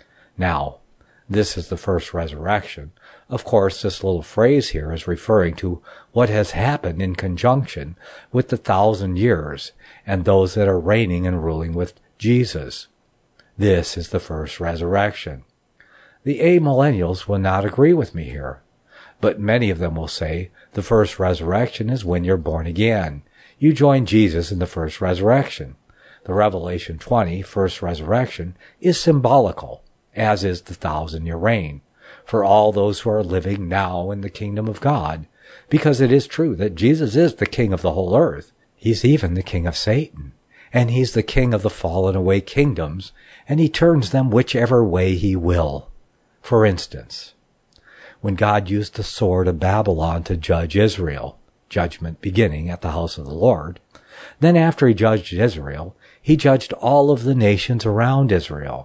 S1: Now, this is the first resurrection. Of course, this little phrase here is referring to what has happened in conjunction with the thousand years and those that are reigning and ruling with Jesus. This is the first resurrection. The amillennials will not agree with me here, but many of them will say the first resurrection is when you're born again. You join Jesus in the first resurrection. The Revelation twenty first resurrection is symbolical, as is the thousand-year reign, for all those who are living now in the kingdom of God, because it is true that Jesus is the king of the whole earth. He's even the king of Satan, and he's the king of the fallen away kingdoms, and he turns them whichever way he will. For instance, when God used the sword of Babylon to judge Israel, judgment beginning at the house of the Lord, then after he judged Israel, he judged all of the nations around Israel.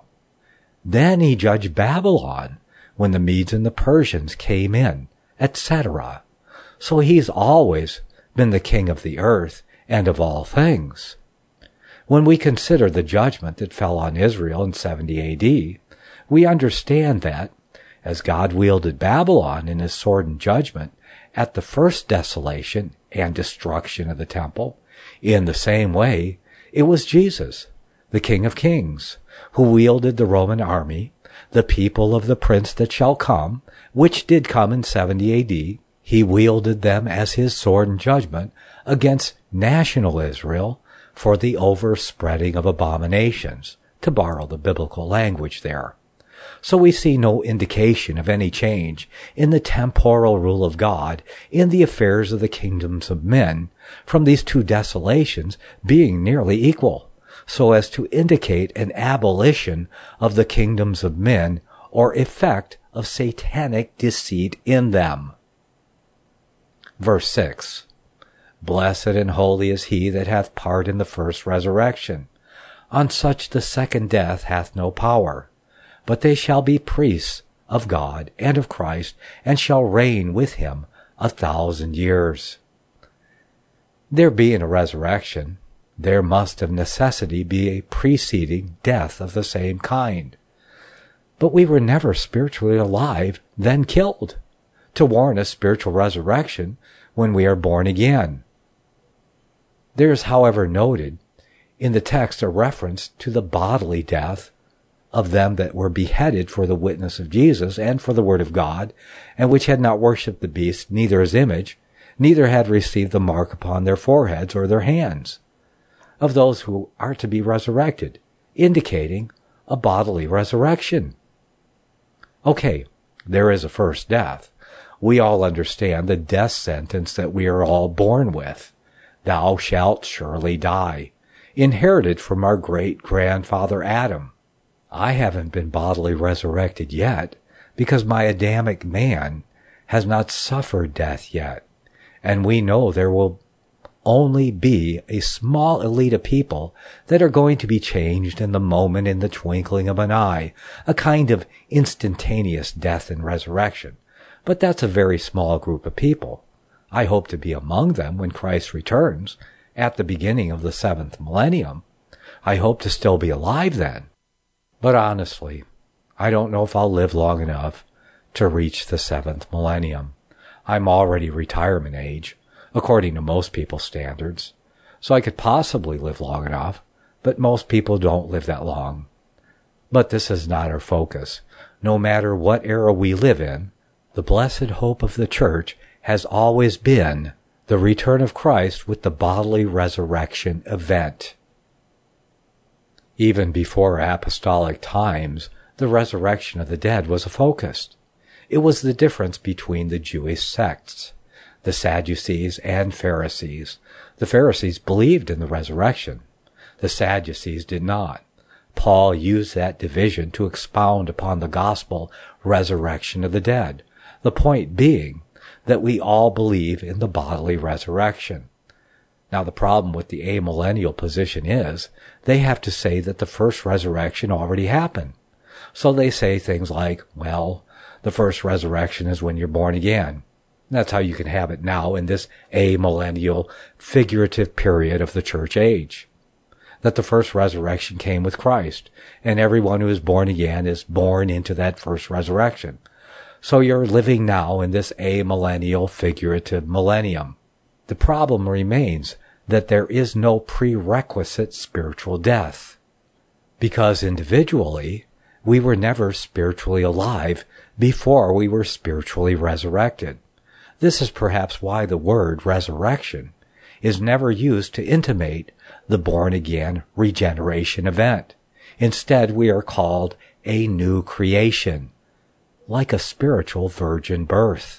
S1: Then he judged Babylon when the Medes and the Persians came in, et cetera. So he's always been the king of the earth and of all things. When we consider the judgment that fell on Israel in seventy A D, we understand that, as God wielded Babylon in his sword and judgment at the first desolation and destruction of the temple, in the same way, it was Jesus, the King of Kings, who wielded the Roman army, the people of the prince that shall come, which did come in seventy A D. He wielded them as his sword and judgment against national Israel for the overspreading of abominations, to borrow the biblical language there. So we see no indication of any change in the temporal rule of God in the affairs of the kingdoms of men, from these two desolations being nearly equal, so as to indicate an abolition of the kingdoms of men or effect of satanic deceit in them. Verse six. Blessed and holy is he that hath part in the first resurrection. On such the second death hath no power, but they shall be priests of God and of Christ, and shall reign with him a thousand years. There being a resurrection, there must of necessity be a preceding death of the same kind. But we were never spiritually alive, then killed, to warrant a spiritual resurrection when we are born again. There is, however, noted in the text a reference to the bodily death of them that were beheaded for the witness of Jesus and for the word of God, and which had not worshipped the beast, neither his image, neither had received the mark upon their foreheads or their hands, of those who are to be resurrected, indicating a bodily resurrection. Okay, there is a first death. We all understand the death sentence that we are all born with. Thou shalt surely die, inherited from our great-grandfather Adam. I haven't been bodily resurrected yet, because my Adamic man has not suffered death yet, and we know there will only be a small elite of people that are going to be changed in the moment, in the twinkling of an eye, a kind of instantaneous death and resurrection. But that's a very small group of people. I hope to be among them when Christ returns at the beginning of the seventh millennium. I hope to still be alive then. But honestly, I don't know if I'll live long enough to reach the seventh millennium. I'm already retirement age, according to most people's standards, so I could possibly live long enough, but most people don't live that long. But this is not our focus. No matter what era we live in, the blessed hope of the church has always been the return of Christ with the bodily resurrection event. Even before apostolic times, the resurrection of the dead was a focus. It was the difference between the Jewish sects, the Sadducees and Pharisees. The Pharisees believed in the resurrection. The Sadducees did not. Paul used that division to expound upon the gospel resurrection of the dead, the point being that we all believe in the bodily resurrection. Now, the problem with the amillennial position is they have to say that the first resurrection already happened. So they say things like, well, the first resurrection is when you're born again. That's how you can have it now in this amillennial figurative period of the church age. That the first resurrection came with Christ, and everyone who is born again is born into that first resurrection. So you're living now in this amillennial figurative millennium. The problem remains that there is no prerequisite spiritual death, because individually we were never spiritually alive before we were spiritually resurrected. This is perhaps why the word resurrection is never used to intimate the born-again regeneration event. Instead, we are called a new creation, like a spiritual virgin birth.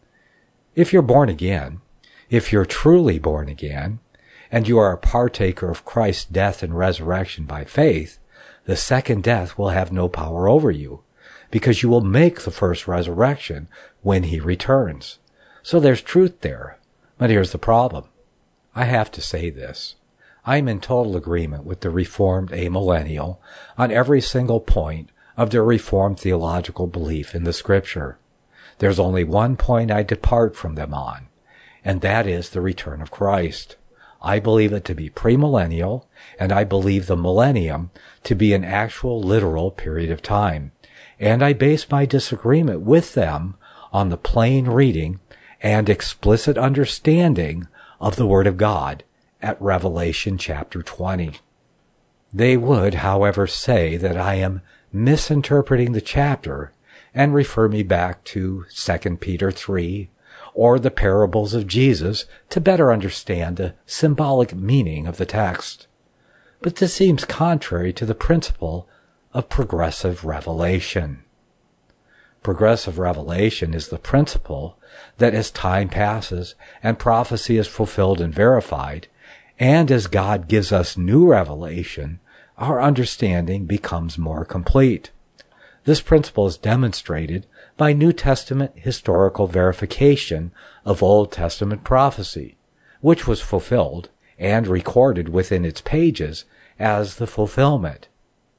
S1: If you're born again, if you're truly born again, and you are a partaker of Christ's death and resurrection by faith, the second death will have no power over you, because you will make the first resurrection when he returns. So there's truth there. But here's the problem. I have to say this. I'm in total agreement with the Reformed amillennial on every single point of their Reformed theological belief in the Scripture. There's only one point I depart from them on, and that is the return of Christ. I believe it to be premillennial, and I believe the millennium to be an actual literal period of time. And I base my disagreement with them on the plain reading and explicit understanding of the Word of God at Revelation chapter twenty. They would, however, say that I am misinterpreting the chapter and refer me back to Second Peter three or the parables of Jesus to better understand the symbolic meaning of the text. But this seems contrary to the principle of progressive revelation. Progressive revelation is the principle that as time passes and prophecy is fulfilled and verified, and as God gives us new revelation, our understanding becomes more complete. This principle is demonstrated by New Testament historical verification of Old Testament prophecy, which was fulfilled and recorded within its pages as the fulfillment.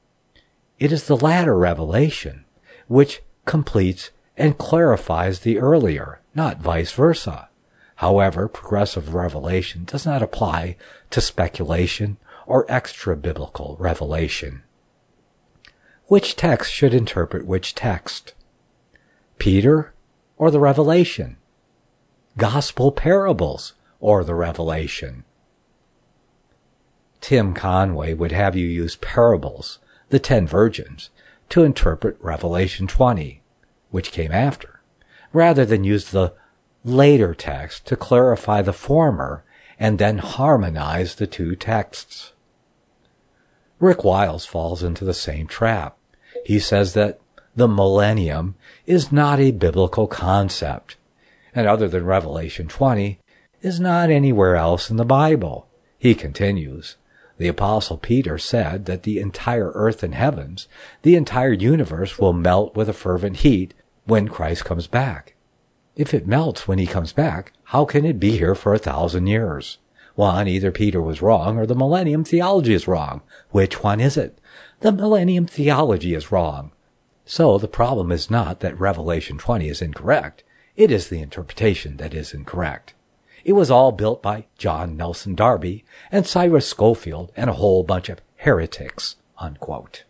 S1: It is the latter revelation which completes and clarifies the earlier, not vice versa. However, progressive revelation does not apply to speculation or extra-biblical revelation. Which text should interpret which text? Peter or the Revelation? Gospel parables or the Revelation? Tim Conway would have you use parables, the ten virgins, to interpret Revelation twenty, which came after, rather than use the later text to clarify the former and then harmonize the two texts. Rick Wiles falls into the same trap. He says that the millennium is not a biblical concept, and other than Revelation twenty, is not anywhere else in the Bible. He continues, the Apostle Peter said that the entire earth and heavens, the entire universe will melt with a fervent heat when Christ comes back. If it melts when he comes back, how can it be here for a thousand years? One, either Peter was wrong or the millennium theology is wrong. Which one is it? The millennium theology is wrong. So the problem is not that Revelation twenty is incorrect. It is the interpretation that is incorrect. It was all built by John Nelson Darby and Cyrus Schofield and a whole bunch of heretics, unquote.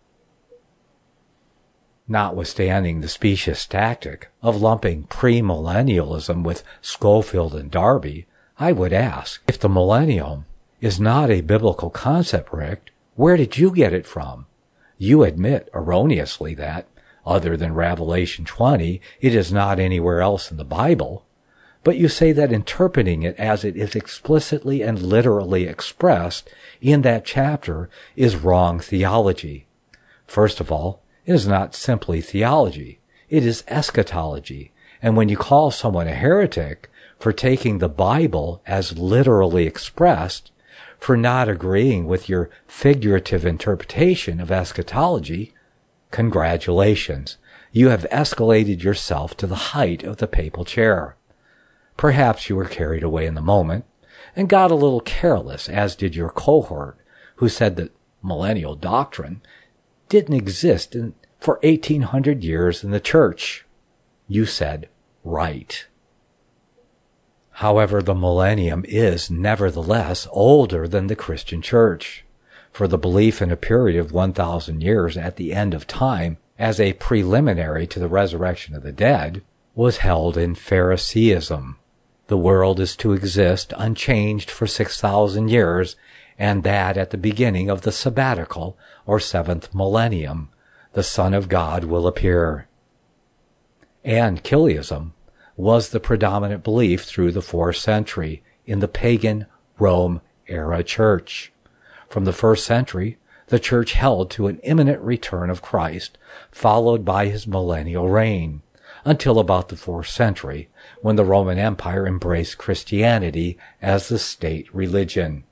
S1: Notwithstanding the specious tactic of lumping premillennialism with Scofield and Darby, I would ask, if the millennium is not a biblical concept, Rick, where did you get it from? You admit erroneously that, other than Revelation twenty, it is not anywhere else in the Bible, but you say that interpreting it as it is explicitly and literally expressed in that chapter is wrong theology. First of all, it is not simply theology. It is eschatology. And when you call someone a heretic for taking the Bible as literally expressed, for not agreeing with your figurative interpretation of eschatology, congratulations. You have escalated yourself to the height of the papal chair. Perhaps you were carried away in the moment and got a little careless, as did your cohort, who said that millennial doctrine didn't exist in, for eighteen hundred years in the church. You said, right. However, the millennium is nevertheless older than the Christian church, for the belief in a period of one thousand years at the end of time as a preliminary to the resurrection of the dead was held in Phariseeism. The world is to exist unchanged for six thousand years, and that at the beginning of the sabbatical or seventh millennium, the Son of God will appear. And Chiliasm was the predominant belief through the fourth century in the pagan Rome-era church. From the first century, the church held to an imminent return of Christ, followed by his millennial reign, until about the fourth century, when the Roman Empire embraced Christianity as the state religion.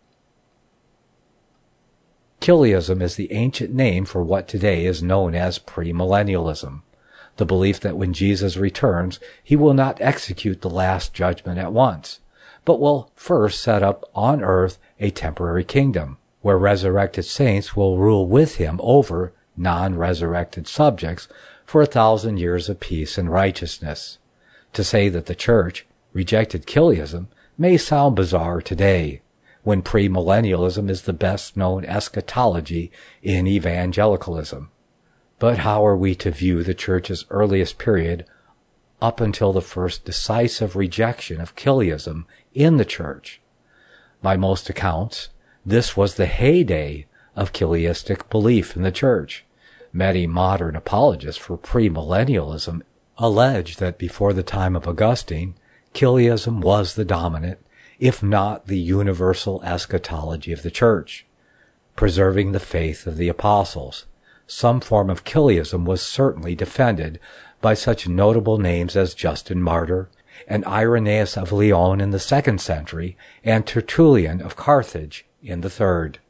S1: Chiliasm is the ancient name for what today is known as premillennialism, the belief that when Jesus returns, he will not execute the last judgment at once, but will first set up on earth a temporary kingdom, where resurrected saints will rule with him over non-resurrected subjects for a thousand years of peace and righteousness. To say that the church rejected Chiliasm may sound bizarre today, when premillennialism is the best-known eschatology in evangelicalism. But how are we to view the church's earliest period up until the first decisive rejection of Chiliasm in the church? By most accounts, this was the heyday of Chiliastic belief in the church. Many modern apologists for premillennialism allege that before the time of Augustine, Chiliasm was the dominant, if not the universal eschatology of the church, preserving the faith of the apostles. Some form of Chiliasm was certainly defended by such notable names as Justin Martyr and Irenaeus of Lyon in the second century and Tertullian of Carthage in the third.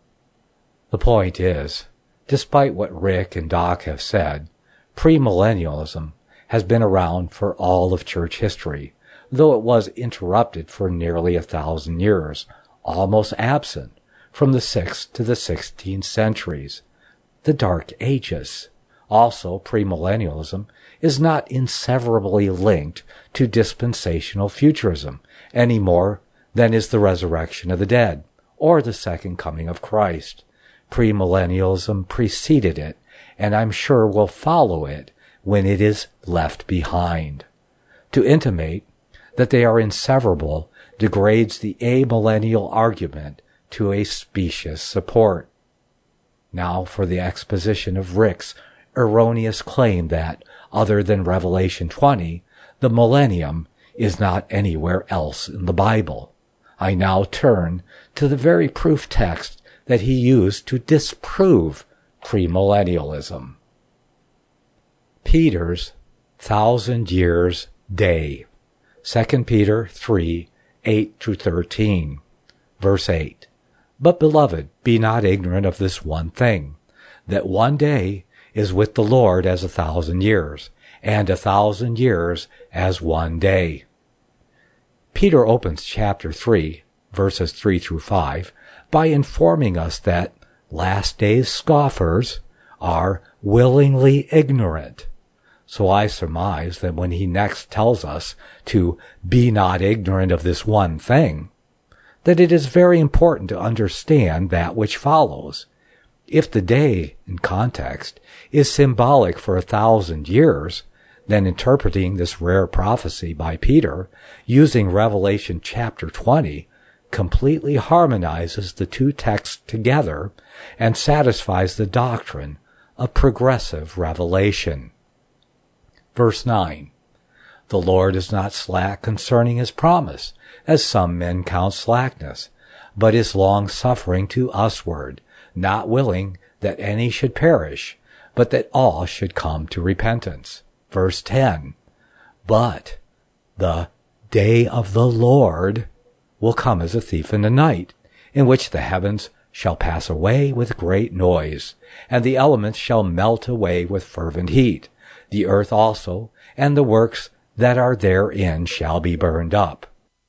S1: The point is, despite what Rick and Doc have said, premillennialism has been around for all of church history, though it was interrupted for nearly a thousand years, almost absent from the sixth to the sixteenth centuries, the Dark Ages. Also, premillennialism is not inseparably linked to dispensational futurism any more than is the resurrection of the dead or the second coming of Christ. Premillennialism preceded it, and I'm sure will follow it when it is left behind. To intimate that they are inseparable degrades the amillennial argument to a specious support. Now for the exposition of Rick's erroneous claim that, other than Revelation twenty, the millennium is not anywhere else in the Bible. I now turn to the very proof text that he used to disprove premillennialism. Peter's thousand years day. Second Peter three, eight through thirteen. Verse eight. But, beloved, be not ignorant of this one thing, that one day is with the Lord as a thousand years, and a thousand years as one day. Peter opens chapter three, verses three through five, by informing us that last days scoffers are willingly ignorant. So I surmise that when he next tells us to be not ignorant of this one thing, that it is very important to understand that which follows. If the day, in context, is symbolic for a thousand years, then interpreting this rare prophecy by Peter, using Revelation chapter twenty, completely harmonizes the two texts together and satisfies the doctrine of progressive revelation. Verse nine. The Lord is not slack concerning his promise, as some men count slackness, but is long-suffering to usward, not willing that any should perish, but that all should come to repentance. Verse ten. But the day of the Lord will come as a thief in the night, in which the heavens shall pass away with great noise, and the elements shall melt away with fervent heat. The earth also, and the works that are therein shall be burned up.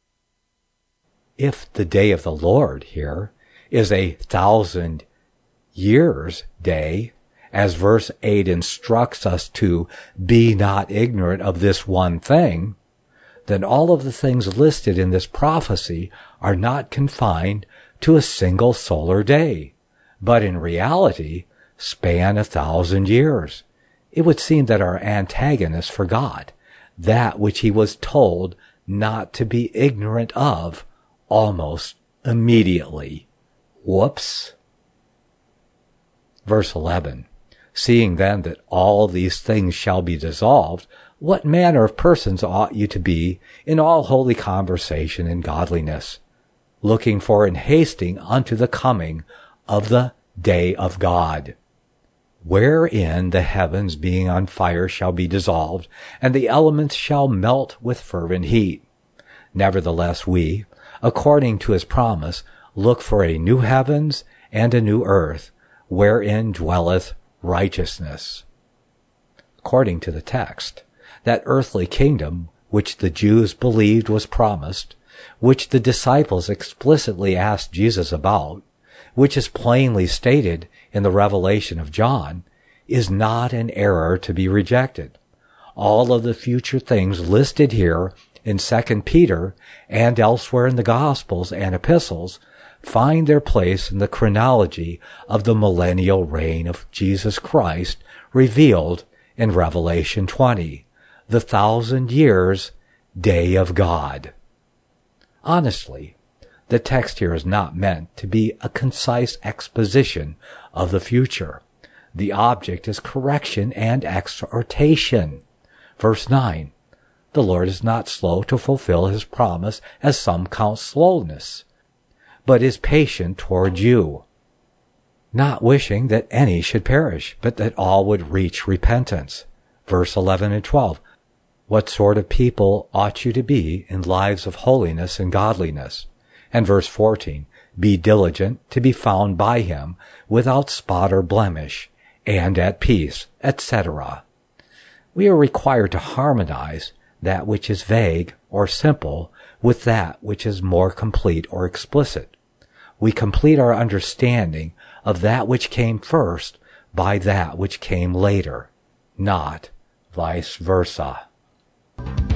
S1: If the day of the Lord here is a thousand years day, as verse eight instructs us to be not ignorant of this one thing, then all of the things listed in this prophecy are not confined to a single solar day, but in reality span a thousand years. It would seem that our antagonist forgot that which he was told not to be ignorant of almost immediately. Whoops. Verse eleven. Seeing then that all these things shall be dissolved, what manner of persons ought you to be in all holy conversation and godliness, looking for and hasting unto the coming of the day of God, wherein the heavens being on fire shall be dissolved, and the elements shall melt with fervent heat. Nevertheless we, according to his promise, look for a new heavens and a new earth, wherein dwelleth righteousness. According to the text, that earthly kingdom which the Jews believed was promised, which the disciples explicitly asked Jesus about, which is plainly stated in the Revelation of John, is not an error to be rejected. All of the future things listed here in Second Peter and elsewhere in the Gospels and Epistles find their place in the chronology of the millennial reign of Jesus Christ revealed in Revelation twenty, the thousand years day of God. Honestly, the text here is not meant to be a concise exposition of the future. The object is correction and exhortation. Verse nine, the Lord is not slow to fulfill his promise, as some count slowness, but is patient toward you, not wishing that any should perish, but that all would reach repentance. Verse eleven and twelve, what sort of people ought you to be in lives of holiness and godliness? And verse fourteen, be diligent to be found by him without spot or blemish, and at peace, et cetera. We are required to harmonize that which is vague or simple with that which is more complete or explicit. We complete our understanding of that which came first by that which came later, not vice versa.